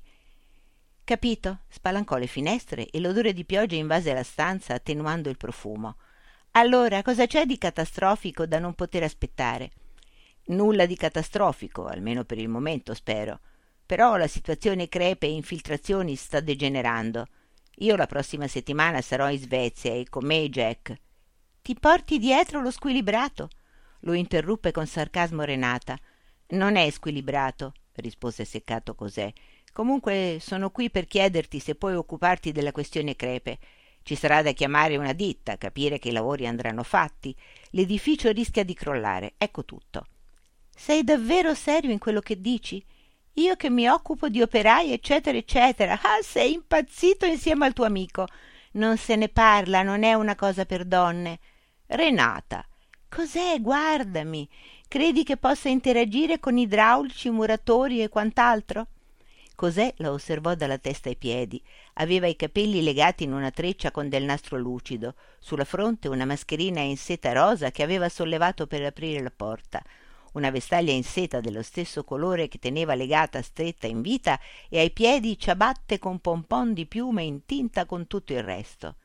«Capito», spalancò le finestre e l'odore di pioggia invase la stanza attenuando il profumo. «Allora, cosa c'è di catastrofico da non poter aspettare?» «Nulla di catastrofico, almeno per il momento, spero. Però la situazione crepe e infiltrazioni sta degenerando. Io la prossima settimana sarò in Svezia e con me Jack». «Ti porti dietro lo squilibrato?» lo interruppe con sarcasmo Renata. «Non è squilibrato», rispose seccato Cosè. «Comunque sono qui per chiederti se puoi occuparti della questione crepe. Ci sarà da chiamare una ditta, capire che i lavori andranno fatti. L'edificio rischia di crollare, ecco tutto». «Sei davvero serio in quello che dici?» Io che mi occupo di operai, eccetera, eccetera. Ah, sei impazzito insieme al tuo amico. Non se ne parla, non è una cosa per donne. Renata, cos'è? Guardami. Credi che possa interagire con idraulici, muratori e quant'altro? Cos'è la osservò dalla testa ai piedi. Aveva i capelli legati in una treccia con del nastro lucido, sulla fronte una mascherina in seta rosa che aveva sollevato per aprire la porta, una vestaglia in seta dello stesso colore che teneva legata stretta in vita, e ai piedi ciabatte con pompon di piume in tinta con tutto il resto.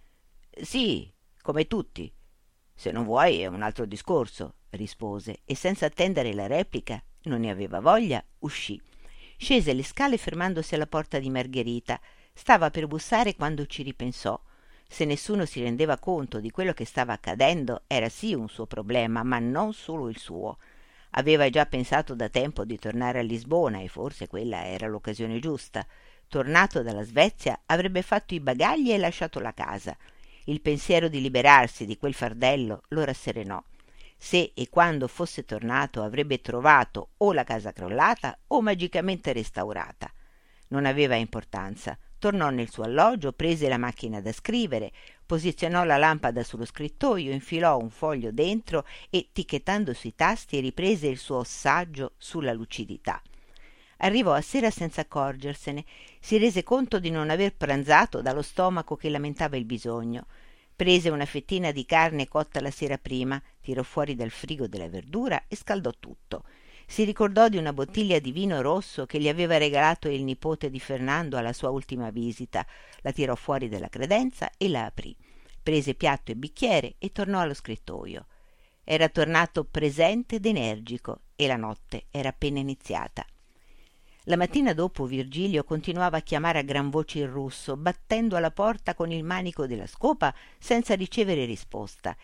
Sì, come tutti. Se non vuoi è un altro discorso, rispose, e senza attendere la replica, non ne aveva voglia, uscì. Scese le scale fermandosi alla porta di Margherita. Stava per bussare quando ci ripensò. Se nessuno si rendeva conto di quello che stava accadendo, era sì un suo problema, ma non solo il suo. Aveva già pensato da tempo di tornare a Lisbona e forse quella era l'occasione giusta. Tornato dalla Svezia avrebbe fatto i bagagli e lasciato la casa. Il pensiero di liberarsi di quel fardello lo rasserenò. Se e quando fosse tornato avrebbe trovato o la casa crollata o magicamente restaurata. Non aveva importanza. Tornò nel suo alloggio, prese la macchina da scrivere, posizionò la lampada sullo scrittoio, infilò un foglio dentro e, ticchettando sui tasti, riprese il suo saggio sulla lucidità. Arrivò a sera senza accorgersene. Si rese conto di non aver pranzato dallo stomaco che lamentava il bisogno. Prese una fettina di carne cotta la sera prima, tirò fuori dal frigo della verdura e scaldò tutto. Si ricordò di una bottiglia di vino rosso che gli aveva regalato il nipote di Fernando alla sua ultima visita. La tirò fuori dalla credenza e la aprì. Prese piatto e bicchiere e tornò allo scrittoio. Era tornato presente ed energico e la notte era appena iniziata. La mattina dopo Virgilio continuava a chiamare a gran voce il russo, battendo alla porta con il manico della scopa senza ricevere risposta.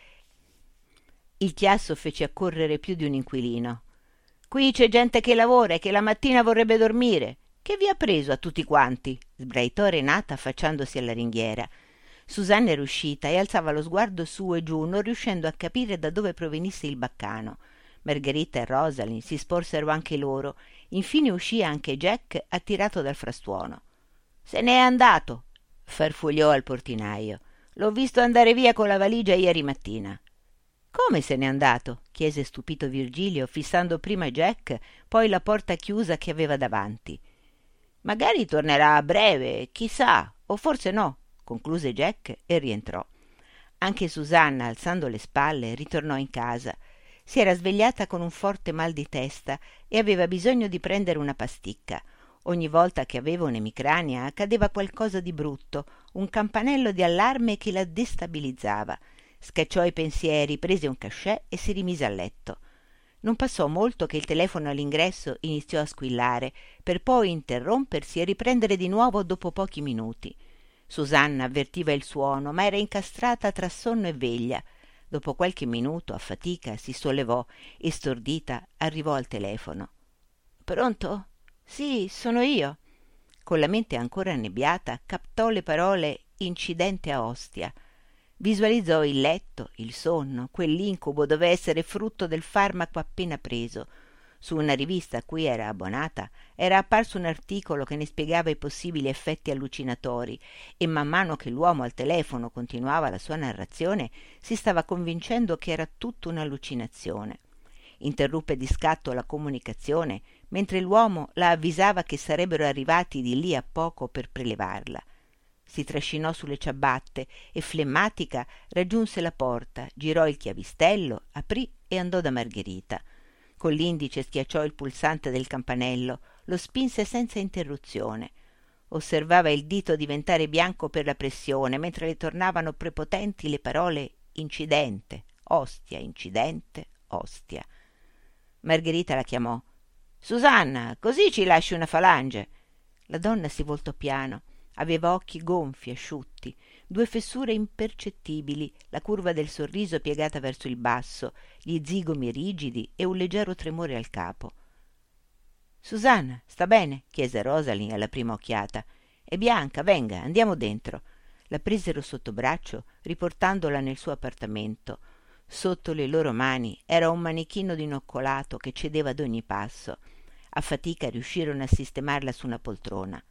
Il chiasso fece accorrere più di un inquilino. «Qui c'è gente che lavora e che la mattina vorrebbe dormire. Che vi ha preso a tutti quanti?» sbraitò Renata affacciandosi alla ringhiera. Susanna era uscita e alzava lo sguardo su e giù, non riuscendo a capire da dove provenisse il baccano. Margherita e Rosalind si sporsero anche loro. Infine uscì anche Jack, attirato dal frastuono. «Se n'è andato!» farfugliò al portinaio. «L'ho visto andare via con la valigia ieri mattina». «Come se n'è andato?» chiese stupito Virgilio, fissando prima Jack, poi la porta chiusa che aveva davanti. «Magari tornerà a breve, chissà, o forse no», concluse Jack e rientrò. Anche Susanna, alzando le spalle, ritornò in casa. Si era svegliata con un forte mal di testa e aveva bisogno di prendere una pasticca. Ogni volta che aveva un'emicrania accadeva qualcosa di brutto, un campanello di allarme che la destabilizzava. Scacciò i pensieri, prese un cachè e si rimise a letto. Non passò molto che il telefono all'ingresso iniziò a squillare, per poi interrompersi e riprendere di nuovo dopo pochi minuti. Susanna avvertiva il suono, ma era incastrata tra sonno e veglia. Dopo qualche minuto, a fatica, si sollevò e, stordita, arrivò al telefono. «Pronto? Sì, sono io». Con la mente ancora annebbiata, captò le parole «incidente a Ostia». Visualizzò il letto, il sonno, quell'incubo dove essere frutto del farmaco appena preso. Su una rivista a cui era abbonata era apparso un articolo che ne spiegava i possibili effetti allucinatori e man mano che l'uomo al telefono continuava la sua narrazione si stava convincendo che era tutta un'allucinazione. Interruppe di scatto la comunicazione mentre l'uomo la avvisava che sarebbero arrivati di lì a poco per prelevarla. Si trascinò sulle ciabatte e, flemmatica, raggiunse la porta, girò il chiavistello, aprì e andò da Margherita. Con l'indice schiacciò il pulsante del campanello, lo spinse senza interruzione. Osservava il dito diventare bianco per la pressione, mentre le tornavano prepotenti le parole «incidente, Ostia, incidente, Ostia». Margherita la chiamò. «Susanna, così ci lasci una falange». La donna si voltò piano. Aveva occhi gonfi, asciutti, due fessure impercettibili, la curva del sorriso piegata verso il basso, gli zigomi rigidi e un leggero tremore al capo. «Susanna, sta bene?» chiese Rosalind alla prima occhiata. «È bianca, venga, andiamo dentro». La presero sotto braccio, riportandola nel suo appartamento. Sotto le loro mani era un manichino dinoccolato che cedeva ad ogni passo. A fatica riuscirono a sistemarla su una poltrona.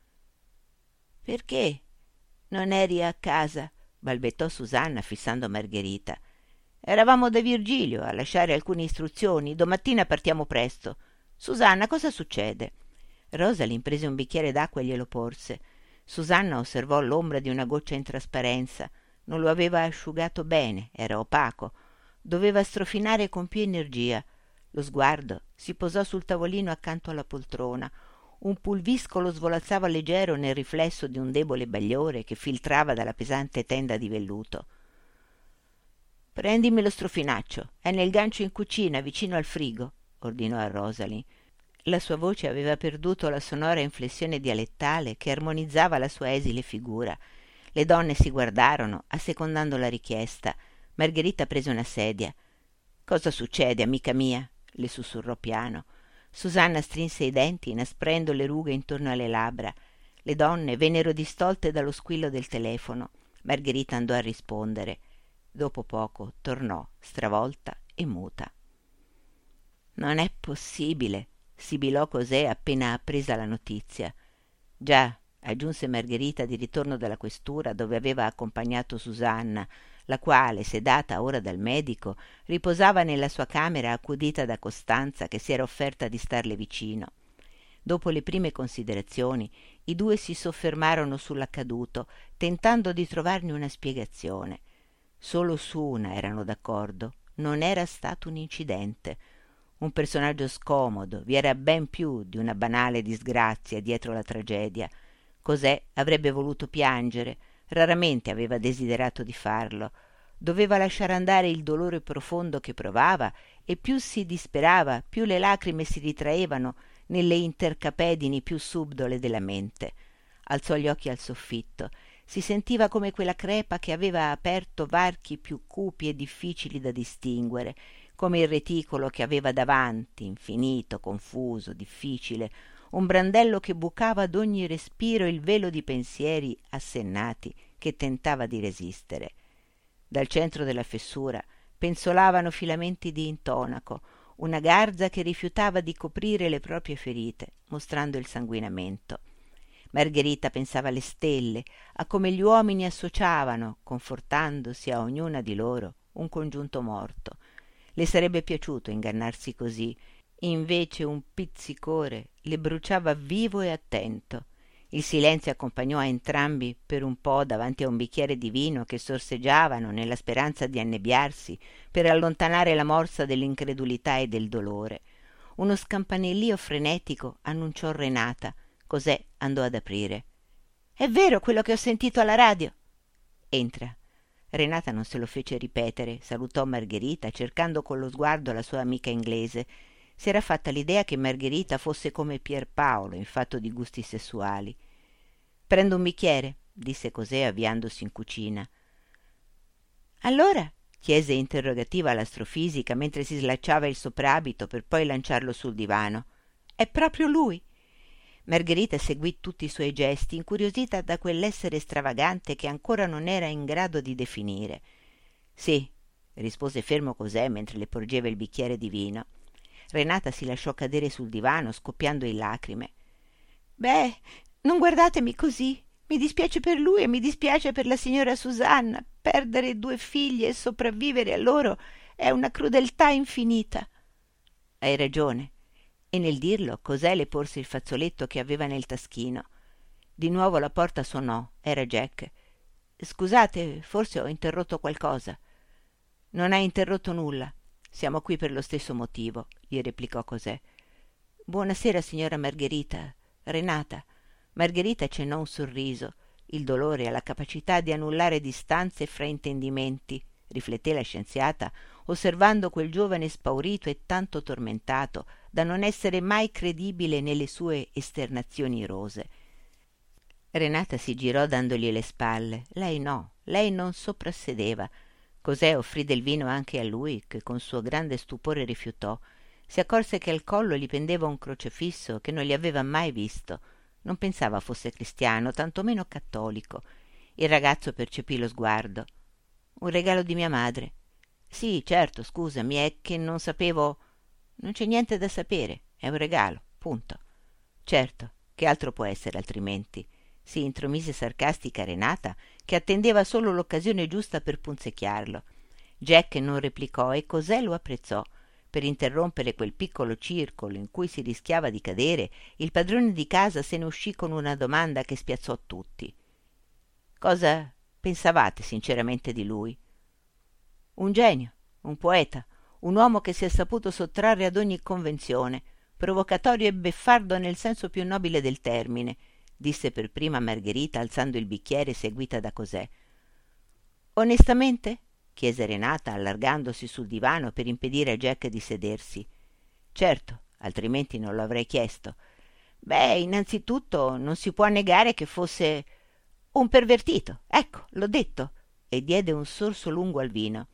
«Perché non eri a casa?» balbettò Susanna fissando Margherita. «Eravamo da Virgilio a lasciare alcune istruzioni. Domattina partiamo presto. Susanna, cosa succede?» Rosalind prese un bicchiere d'acqua e glielo porse. Susanna osservò l'ombra di una goccia in trasparenza. Non lo aveva asciugato bene, era opaco. Doveva strofinare con più energia. Lo sguardo si posò sul tavolino accanto alla poltrona. Un pulviscolo svolazzava leggero nel riflesso di un debole bagliore che filtrava dalla pesante tenda di velluto. «Prendimi lo strofinaccio, è nel gancio in cucina, vicino al frigo», ordinò a Rosalind. La sua voce aveva perduto la sonora inflessione dialettale che armonizzava la sua esile figura. Le donne si guardarono, assecondando la richiesta. Margherita prese una sedia. «Cosa succede, amica mia?» le sussurrò piano. Susanna strinse i denti, inasprendo le rughe intorno alle labbra. Le donne vennero distolte dallo squillo del telefono. Margherita andò a rispondere. Dopo poco tornò, stravolta e muta. «Non è possibile», sibilò Cosè appena appresa la notizia. «Già», aggiunse Margherita di ritorno dalla questura dove aveva accompagnato Susanna, la quale, sedata ora dal medico, riposava nella sua camera accudita da Costanza che si era offerta di starle vicino. Dopo le prime considerazioni, i due si soffermarono sull'accaduto, tentando di trovarne una spiegazione. Solo su una erano d'accordo: non era stato un incidente. Un personaggio scomodo, vi era ben più di una banale disgrazia dietro la tragedia. Cosè avrebbe voluto piangere, raramente aveva desiderato di farlo. Doveva lasciare andare il dolore profondo che provava, e più si disperava, più le lacrime si ritraevano nelle intercapedini più subdole della mente. Alzò gli occhi al soffitto. Si sentiva come quella crepa che aveva aperto varchi più cupi e difficili da distinguere, come il reticolo che aveva davanti, infinito, confuso, difficile, un brandello che bucava ad ogni respiro il velo di pensieri assennati che tentava di resistere. Dal centro della fessura penzolavano filamenti di intonaco, una garza che rifiutava di coprire le proprie ferite, mostrando il sanguinamento. Margherita pensava alle stelle, a come gli uomini associavano, confortandosi a ognuna di loro, un congiunto morto. Le sarebbe piaciuto ingannarsi così, invece un pizzicore le bruciava vivo e attento. Il silenzio accompagnò a entrambi per un po' davanti a un bicchiere di vino che sorseggiavano nella speranza di annebbiarsi per allontanare la morsa dell'incredulità e del dolore. Uno scampanellio frenetico annunciò Renata. Cosè andò ad aprire. «È vero quello che ho sentito alla radio?» «Entra». Renata non se lo fece ripetere, salutò Margherita cercando con lo sguardo la sua amica inglese. Si era fatta l'idea che Margherita fosse come Pierpaolo in fatto di gusti sessuali. «Prendo un bicchiere», disse Cosè avviandosi in cucina. «Allora?» chiese interrogativa l'astrofisica mentre si slacciava il soprabito per poi lanciarlo sul divano. «È proprio lui?» Margherita seguì tutti i suoi gesti, incuriosita da quell'essere stravagante che ancora non era in grado di definire. «Sì», rispose fermo Cosè mentre le porgeva il bicchiere di vino. Renata si lasciò cadere sul divano, scoppiando in lacrime. «Beh, non guardatemi così. Mi dispiace per lui e mi dispiace per la signora Susanna. Perdere 2 figli e sopravvivere a loro è una crudeltà infinita». «Hai ragione». E nel dirlo Cosè le porse il fazzoletto che aveva nel taschino. Di nuovo la porta suonò. Era Jack. «Scusate, forse ho interrotto qualcosa». «Non hai interrotto nulla. Siamo qui per lo stesso motivo», gli replicò Cosè. «Buonasera, signora Margherita. Renata». Margherita accennò un sorriso. Il dolore ha la capacità di annullare distanze e fraintendimenti, rifletté la scienziata, osservando quel giovane spaurito e tanto tormentato da non essere mai credibile nelle sue esternazioni rose. Renata si girò dandogli le spalle. Lei no, lei non soprassedeva. Cosè offrì del vino anche a lui, che con suo grande stupore rifiutò. Si accorse che al collo gli pendeva un crocefisso che non gli aveva mai visto. Non pensava fosse cristiano, tantomeno cattolico. Il ragazzo percepì lo sguardo. «Un regalo di mia madre». «Sì, certo, scusami, è che non sapevo». «Non c'è niente da sapere, è un regalo, punto. Certo, che altro può essere altrimenti? Si intromise sarcastica Renata, che attendeva solo l'occasione giusta per punzecchiarlo. Jack non replicò e Cosè lo apprezzò. Per interrompere quel piccolo circolo in cui si rischiava di cadere, il padrone di casa se ne uscì con una domanda che spiazzò tutti. Cosa pensavate sinceramente di lui? Un genio, un poeta, un uomo che si è saputo sottrarre ad ogni convenzione, provocatorio e beffardo nel senso più nobile del termine, disse per prima Margherita alzando il bicchiere seguita da Cosè. Onestamente? Chiese Renata allargandosi sul divano per impedire a Jack di sedersi. Certo, altrimenti non lo avrei chiesto. Beh, innanzitutto non si può negare che fosse un pervertito, ecco, l'ho detto, e diede un sorso lungo al vino.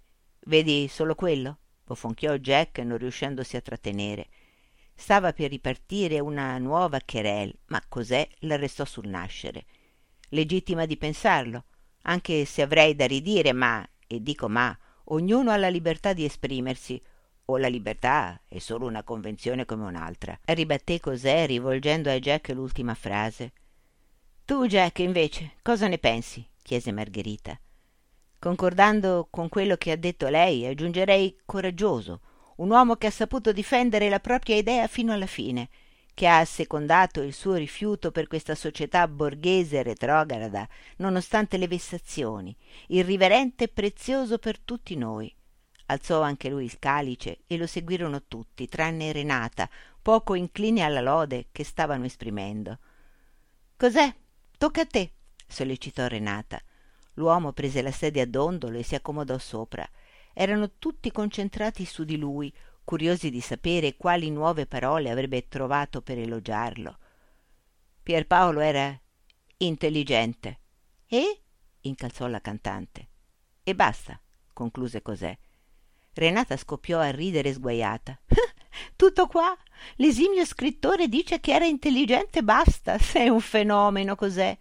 Vedi solo quello? Bofonchiò Jack, non riuscendosi a trattenere. Stava per ripartire una nuova querelle, ma Cosè l'arrestò sul nascere. Legittima di pensarlo, anche se avrei da ridire, ma, e dico ma, ognuno ha la libertà di esprimersi, o la libertà è solo una convenzione come un'altra. Ribatté Cosè rivolgendo a Jack l'ultima frase. Tu, Jack, invece, cosa ne pensi? Chiese Margherita. Concordando con quello che ha detto lei, aggiungerei coraggioso, un uomo che ha saputo difendere la propria idea fino alla fine, che ha assecondato il suo rifiuto per questa società borghese e retrograda, nonostante le vessazioni, irriverente e prezioso per tutti noi. Alzò anche lui il calice e lo seguirono tutti, tranne Renata, poco incline alla lode che stavano esprimendo. Cos'è? Tocca a te, sollecitò Renata. L'uomo prese la sedia a dondolo e si accomodò sopra. Erano tutti concentrati su di lui, curiosi di sapere quali nuove parole avrebbe trovato per elogiarlo. Pierpaolo era intelligente. E? Incalzò la cantante. E basta, concluse Cosè. Renata scoppiò a ridere sguaiata. Tutto qua? L'esimio scrittore dice che era intelligente, basta. Sei un fenomeno, Cosè.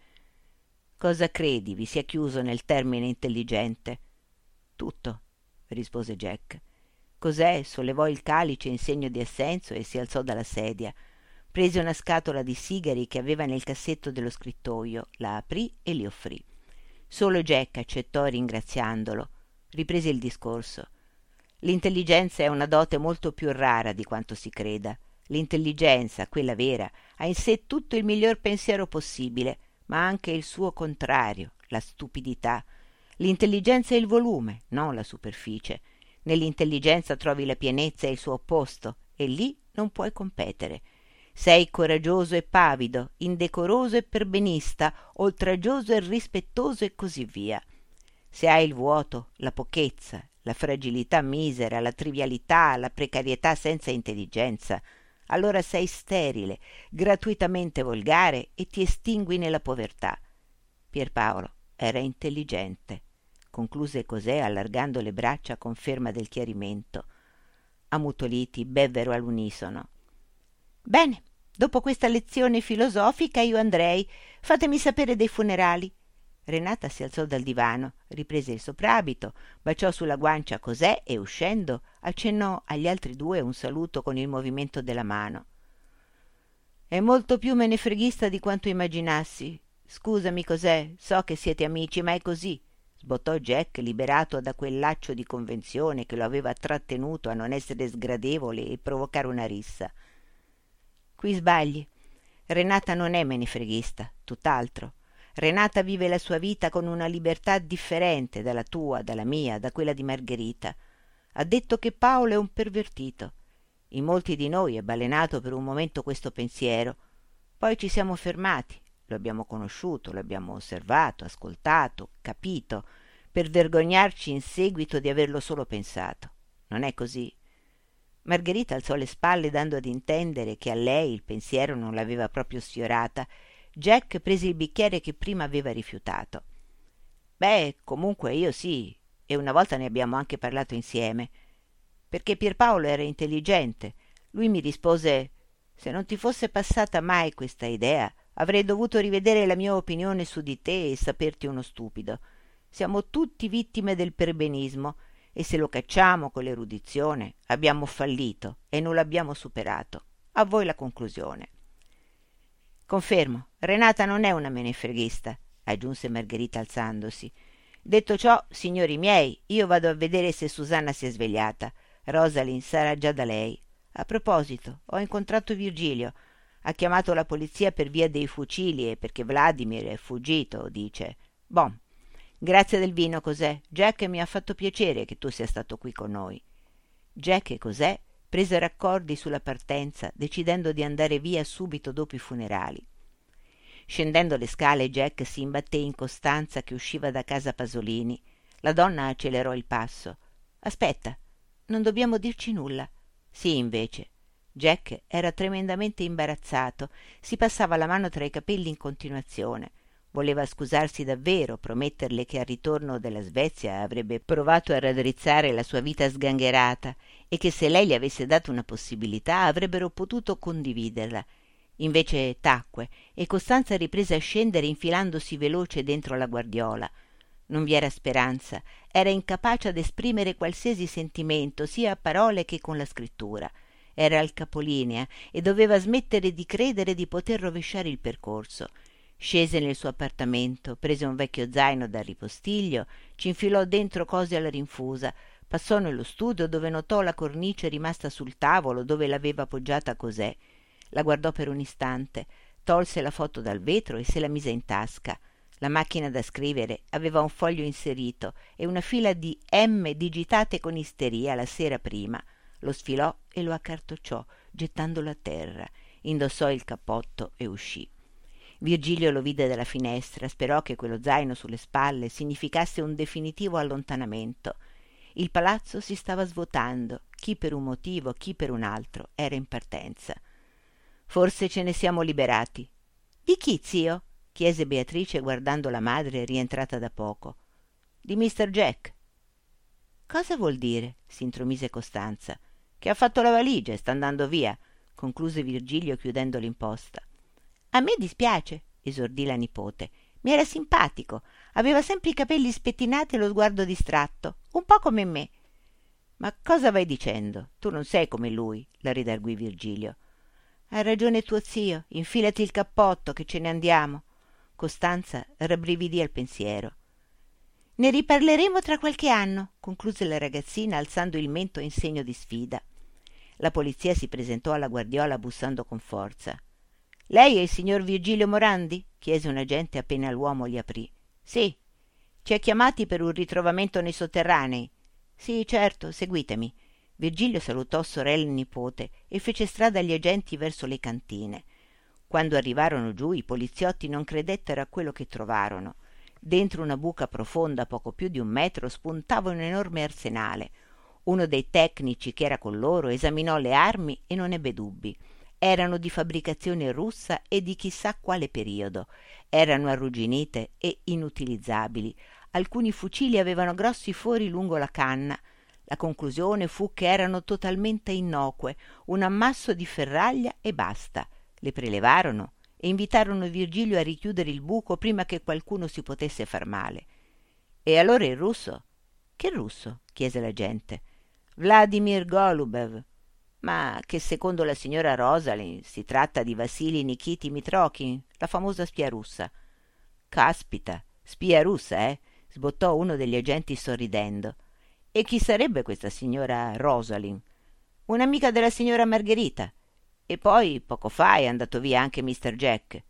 Cosa credi vi sia chiuso nel termine intelligente? Tutto, rispose Jack. Cosè sollevò il calice in segno di assenso e si alzò dalla sedia. Prese una scatola di sigari che aveva nel cassetto dello scrittoio, la aprì e li offrì. Solo Jack accettò ringraziandolo. Riprese il discorso. L'intelligenza è una dote molto più rara di quanto si creda. L'intelligenza, quella vera, ha in sé tutto il miglior pensiero possibile, ma anche il suo contrario, la stupidità. L'intelligenza è il volume, non la superficie. Nell'intelligenza trovi la pienezza e il suo opposto, e lì non puoi competere. Sei coraggioso e pavido, indecoroso e perbenista, oltraggioso e rispettoso e così via. Se hai il vuoto, la pochezza, la fragilità misera, la trivialità, la precarietà senza intelligenza, allora sei sterile, gratuitamente volgare e ti estingui nella povertà. Pierpaolo era intelligente, concluse Cosè allargando le braccia a conferma del chiarimento. Ammutoliti bevvero all'unisono. Bene, dopo questa lezione filosofica io andrei. Fatemi sapere dei funerali. Renata si alzò dal divano, riprese il soprabito, baciò sulla guancia Cosè e, uscendo, accennò agli altri due un saluto con il movimento della mano. È molto più menefreghista di quanto immaginassi. Scusami, Cosè, so che siete amici, ma è così, sbottò Jack, liberato da quel laccio di convenzione che lo aveva trattenuto a non essere sgradevole e provocare una rissa. Qui sbagli. Renata non è menefreghista, tutt'altro. Renata vive la sua vita con una libertà differente dalla tua, dalla mia, da quella di Margherita. Ha detto che Paolo è un pervertito. In molti di noi è balenato per un momento questo pensiero. Poi ci siamo fermati, lo abbiamo conosciuto, lo abbiamo osservato, ascoltato, capito, per vergognarci in seguito di averlo solo pensato. Non è così? Margherita alzò le spalle dando ad intendere che a lei il pensiero non l'aveva proprio sfiorata. Jack prese il bicchiere che prima aveva rifiutato. Beh, comunque io sì, e una volta ne abbiamo anche parlato insieme, perché Pierpaolo era intelligente. Lui mi rispose: se non ti fosse passata mai questa idea, avrei dovuto rivedere la mia opinione su di te e saperti uno stupido. Siamo tutti vittime del perbenismo, e se lo cacciamo con l'erudizione abbiamo fallito e non l'abbiamo superato. A voi la conclusione. Confermo, Renata non è una menefreghista, aggiunse Margherita alzandosi. Detto ciò, signori miei, io vado a vedere se Susanna si è svegliata. Rosalind sarà già da lei. A proposito, ho incontrato Virgilio. Ha chiamato la polizia per via dei fucili e perché Vladimir è fuggito, dice. Bon, grazie del vino, Cosè. Jack, mi ha fatto piacere che tu sia stato qui con noi. Jack e Cosè presero accordi sulla partenza, decidendo di andare via subito dopo i funerali. Scendendo le scale, Jack si imbatté in Costanza che usciva da casa Pasolini. La donna accelerò il passo. Aspetta, non dobbiamo dirci nulla. Sì, invece. Jack era tremendamente imbarazzato, si passava la mano tra i capelli in continuazione. Voleva scusarsi davvero, prometterle che al ritorno dalla Svezia avrebbe provato a raddrizzare la sua vita sgangherata e che se lei gli avesse dato una possibilità avrebbero potuto condividerla. Invece tacque e Costanza riprese a scendere infilandosi veloce dentro la guardiola. Non vi era speranza, era incapace ad esprimere qualsiasi sentimento, sia a parole che con la scrittura. Era al capolinea e doveva smettere di credere di poter rovesciare il percorso. Scese nel suo appartamento, prese un vecchio zaino dal ripostiglio, ci infilò dentro cose alla rinfusa, passò nello studio dove notò la cornice rimasta sul tavolo dove l'aveva appoggiata Cosè. La guardò per un istante, tolse la foto dal vetro e se la mise in tasca. La macchina da scrivere aveva un foglio inserito e una fila di M digitate con isteria la sera prima. Lo sfilò e lo accartocciò, gettandolo a terra. Indossò il cappotto e uscì. Virgilio lo vide dalla finestra, sperò che quello zaino sulle spalle significasse un definitivo allontanamento. Il palazzo si stava svuotando, chi per un motivo, chi per un altro, era in partenza. Forse ce ne siamo liberati. Di chi, zio? Chiese Beatrice guardando la madre rientrata da poco. Di Mr. Jack. Cosa vuol dire? Si intromise Costanza. Che ha fatto la valigia e sta andando via, concluse Virgilio chiudendo l'imposta. A me dispiace, esordì la nipote. Mi era simpatico, aveva sempre i capelli spettinati e lo sguardo distratto, un po' come me. Ma cosa vai dicendo? Tu non sei come lui, la ridarguì Virgilio. Ha ragione tuo zio, infilati il cappotto che ce ne andiamo. Costanza rabbrividì al pensiero. Ne riparleremo tra qualche anno, concluse la ragazzina alzando il mento in segno di sfida. La polizia si presentò alla guardiola bussando con forza. Lei è il signor Virgilio Morandi? Chiese un agente appena l'uomo gli aprì. Sì. Ci ha chiamati per un ritrovamento nei sotterranei. Sì, certo, seguitemi. Virgilio salutò sorella e nipote e fece strada agli agenti verso le cantine. Quando arrivarono giù i poliziotti non credettero a quello che trovarono. Dentro una buca profonda poco più di 1 metro spuntava un enorme arsenale. Uno dei tecnici che era con loro esaminò le armi e non ebbe dubbi. Erano di fabbricazione russa e di chissà quale periodo. Erano arrugginite e inutilizzabili. Alcuni fucili avevano grossi fori lungo la canna. La conclusione fu che erano totalmente innocue, un ammasso di ferraglia e basta. Le prelevarono e invitarono Virgilio a richiudere il buco prima che qualcuno si potesse far male. E allora il russo? Che russo? Chiese la gente. Vladimir Golubev. Ma che secondo la signora Rosalind si tratta di Vassili Nikiti Mitrokhin, la famosa spia russa. Caspita, spia russa, eh? Sbottò uno degli agenti sorridendo. E chi sarebbe questa signora Rosalind? Un'amica della signora Margherita. E poi, poco fa, è andato via anche Mr. Jack.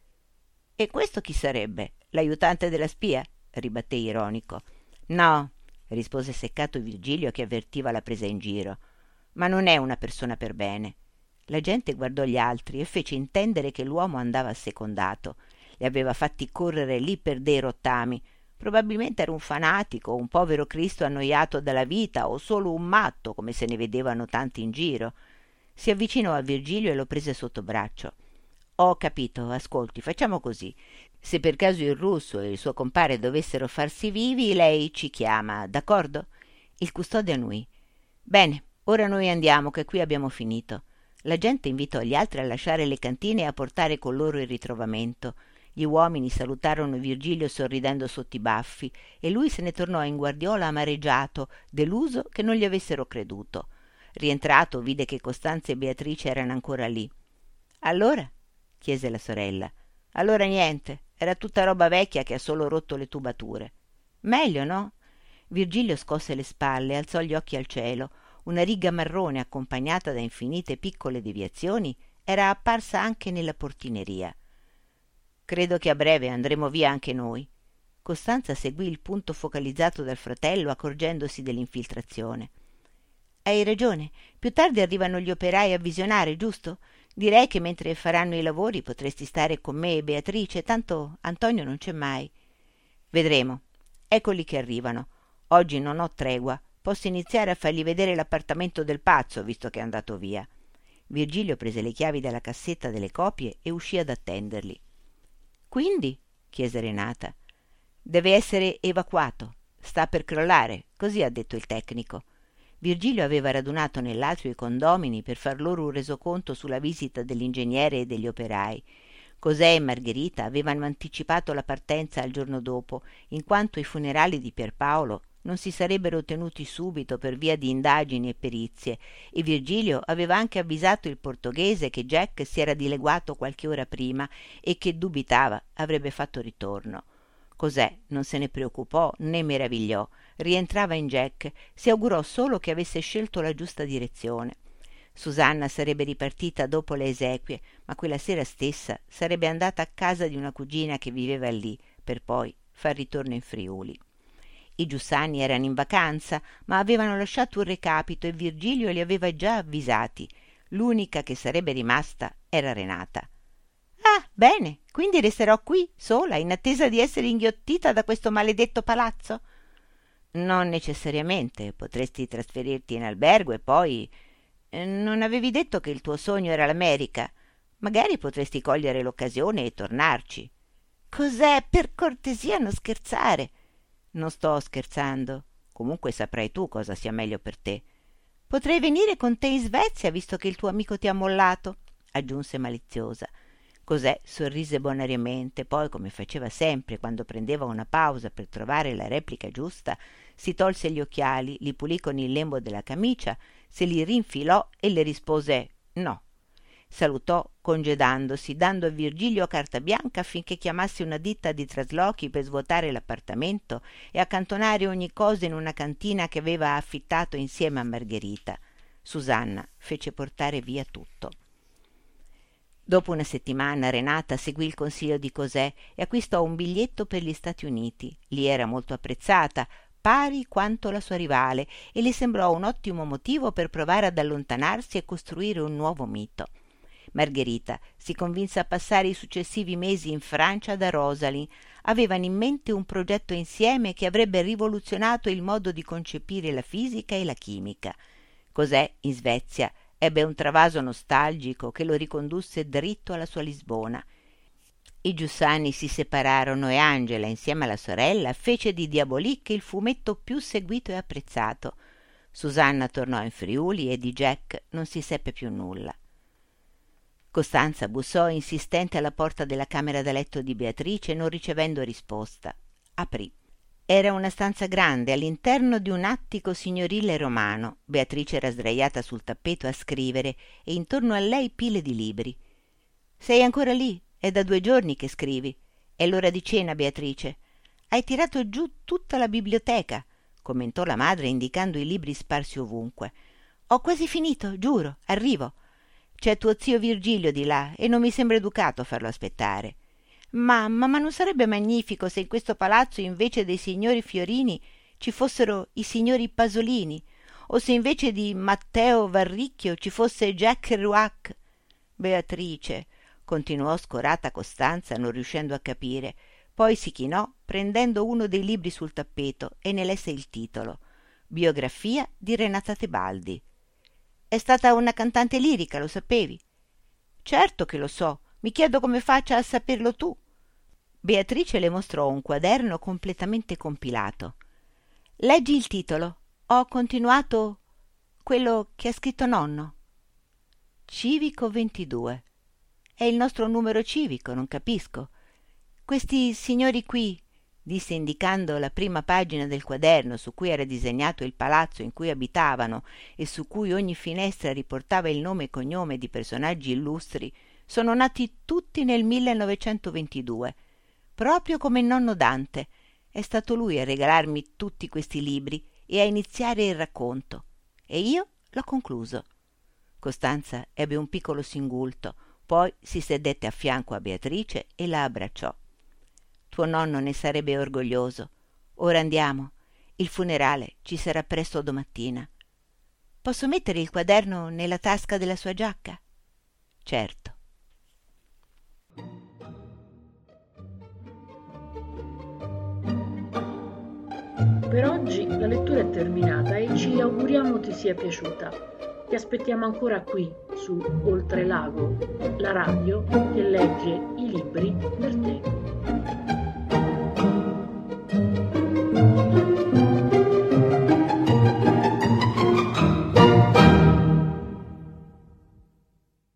E questo chi sarebbe? L'aiutante della spia? Ribatté ironico. No, rispose seccato Virgilio che avvertiva la presa in giro. Ma non è una persona per bene. La gente guardò gli altri e fece intendere che l'uomo andava assecondato. Li aveva fatti correre lì per dei rottami. Probabilmente era un fanatico, un povero Cristo annoiato dalla vita o solo un matto, come se ne vedevano tanti in giro. Si avvicinò a Virgilio e lo prese sotto braccio. Ho capito, ascolti, facciamo così. Se per caso il russo e il suo compare dovessero farsi vivi, lei ci chiama, d'accordo? Il custode annui. Bene, ora noi andiamo, che qui abbiamo finito. La gente invitò gli altri a lasciare le cantine e a portare con loro il ritrovamento. Gli uomini salutarono Virgilio sorridendo sotto i baffi e lui se ne tornò in guardiola amareggiato, deluso che non gli avessero creduto. Rientrato vide che Costanza e Beatrice erano ancora lì. Allora? Chiese la sorella. Allora niente, era tutta roba vecchia che ha solo rotto le tubature. Meglio, no? Virgilio scosse le spalle e alzò gli occhi al cielo. Una riga marrone accompagnata da infinite piccole deviazioni era apparsa anche nella portineria. Credo che a breve andremo via anche noi. Costanza seguì il punto focalizzato dal fratello, accorgendosi dell'infiltrazione. Hai ragione, più tardi arrivano gli operai a visionare, giusto? Direi che mentre faranno i lavori potresti stare con me e Beatrice, tanto Antonio non c'è mai. Vedremo. Eccoli che arrivano. Oggi non ho tregua. Posso iniziare a fargli vedere l'appartamento del pazzo, visto che è andato via. Virgilio prese le chiavi dalla cassetta delle copie e uscì ad attenderli. Quindi? Chiese Renata. Deve essere evacuato. Sta per crollare, così ha detto il tecnico. Virgilio aveva radunato nell'atrio i condomini per far loro un resoconto sulla visita dell'ingegnere e degli operai. Cosè e Margherita avevano anticipato la partenza al giorno dopo, in quanto i funerali di Pierpaolo non si sarebbero tenuti subito per via di indagini e perizie, e Virgilio aveva anche avvisato il portoghese che Jack si era dileguato qualche ora prima e che dubitava avrebbe fatto ritorno. Cos'è? Non se ne preoccupò né meravigliò. Rientrava in Jack, si augurò solo che avesse scelto la giusta direzione. Susanna sarebbe ripartita dopo le esequie, ma quella sera stessa sarebbe andata a casa di una cugina che viveva lì, per poi far ritorno in Friuli. I Giussani erano in vacanza, ma avevano lasciato un recapito e Virgilio li aveva già avvisati. L'unica che sarebbe rimasta era Renata. «Ah, bene, quindi resterò qui, sola, in attesa di essere inghiottita da questo maledetto palazzo?» «Non necessariamente, potresti trasferirti in albergo e poi... Non avevi detto che il tuo sogno era l'America? Magari potresti cogliere l'occasione e tornarci.» «Cos'è? Per cortesia non scherzare!» «Non sto scherzando. Comunque saprai tu cosa sia meglio per te.» «Potrei venire con te in Svezia, visto che il tuo amico ti ha mollato», aggiunse maliziosa. Cos'è sorrise bonariamente, poi, come faceva sempre quando prendeva una pausa per trovare la replica giusta, si tolse gli occhiali, li pulì con il lembo della camicia, se li rinfilò e le rispose no. Salutò congedandosi, dando a Virgilio carta bianca affinché chiamasse una ditta di traslochi per svuotare l'appartamento e accantonare ogni cosa in una cantina che aveva affittato insieme a Margherita. Susanna fece portare via tutto. Dopo una settimana Renata seguì il consiglio di Cosè e acquistò un biglietto per gli Stati Uniti. Lì era molto apprezzata, pari quanto la sua rivale, e le sembrò un ottimo motivo per provare ad allontanarsi e costruire un nuovo mito. Margherita si convinse a passare i successivi mesi in Francia da Rosalind. Avevano in mente un progetto insieme che avrebbe rivoluzionato il modo di concepire la fisica e la chimica. Cos'è in Svezia? Ebbe un travaso nostalgico che lo ricondusse dritto alla sua Lisbona. I Giussani si separarono e Angela, insieme alla sorella, fece di Diabolique il fumetto più seguito e apprezzato. Susanna tornò in Friuli e di Jack non si seppe più nulla. Costanza bussò insistente alla porta della camera da letto di Beatrice, non ricevendo risposta. Aprì. Era una stanza grande, all'interno di un attico signorile romano. Beatrice era sdraiata sul tappeto a scrivere e intorno a lei pile di libri. «Sei ancora lì? È da 2 giorni che scrivi. È l'ora di cena, Beatrice. Hai tirato giù tutta la biblioteca», commentò la madre indicando i libri sparsi ovunque. «Ho quasi finito, giuro, arrivo. C'è tuo zio Virgilio di là e non mi sembra educato farlo aspettare. Ma non sarebbe magnifico se in questo palazzo invece dei signori Fiorini ci fossero i signori Pasolini, o se invece di Matteo Varricchio ci fosse Jack Kerouac?» «Beatrice», continuò scorata Costanza, non riuscendo a capire. Poi si chinò, prendendo uno dei libri sul tappeto, e ne lesse il titolo: «Biografia di Renata Tebaldi». «È stata una cantante lirica, lo sapevi?» «Certo che lo so. Mi chiedo come faccia a saperlo tu.» Beatrice le mostrò un quaderno completamente compilato. «Leggi il titolo. Ho continuato quello che ha scritto nonno.» «Civico 22. È il nostro numero civico, non capisco. Questi signori qui», disse indicando la prima pagina del quaderno su cui era disegnato il palazzo in cui abitavano e su cui ogni finestra riportava il nome e cognome di personaggi illustri, sono nati tutti nel 1922, proprio come il nonno Dante. È stato lui a regalarmi tutti questi libri e a iniziare il racconto, e io l'ho concluso. Costanza ebbe un piccolo singulto, poi si sedette a fianco a Beatrice e la abbracciò. Tuo nonno ne sarebbe orgoglioso. Ora andiamo. Il funerale ci sarà presto domattina. Posso mettere il quaderno nella tasca della sua giacca? Certo. Per oggi la lettura è terminata e ci auguriamo ti sia piaciuta. Ti aspettiamo ancora qui su Oltrelago, la radio che legge i libri per te.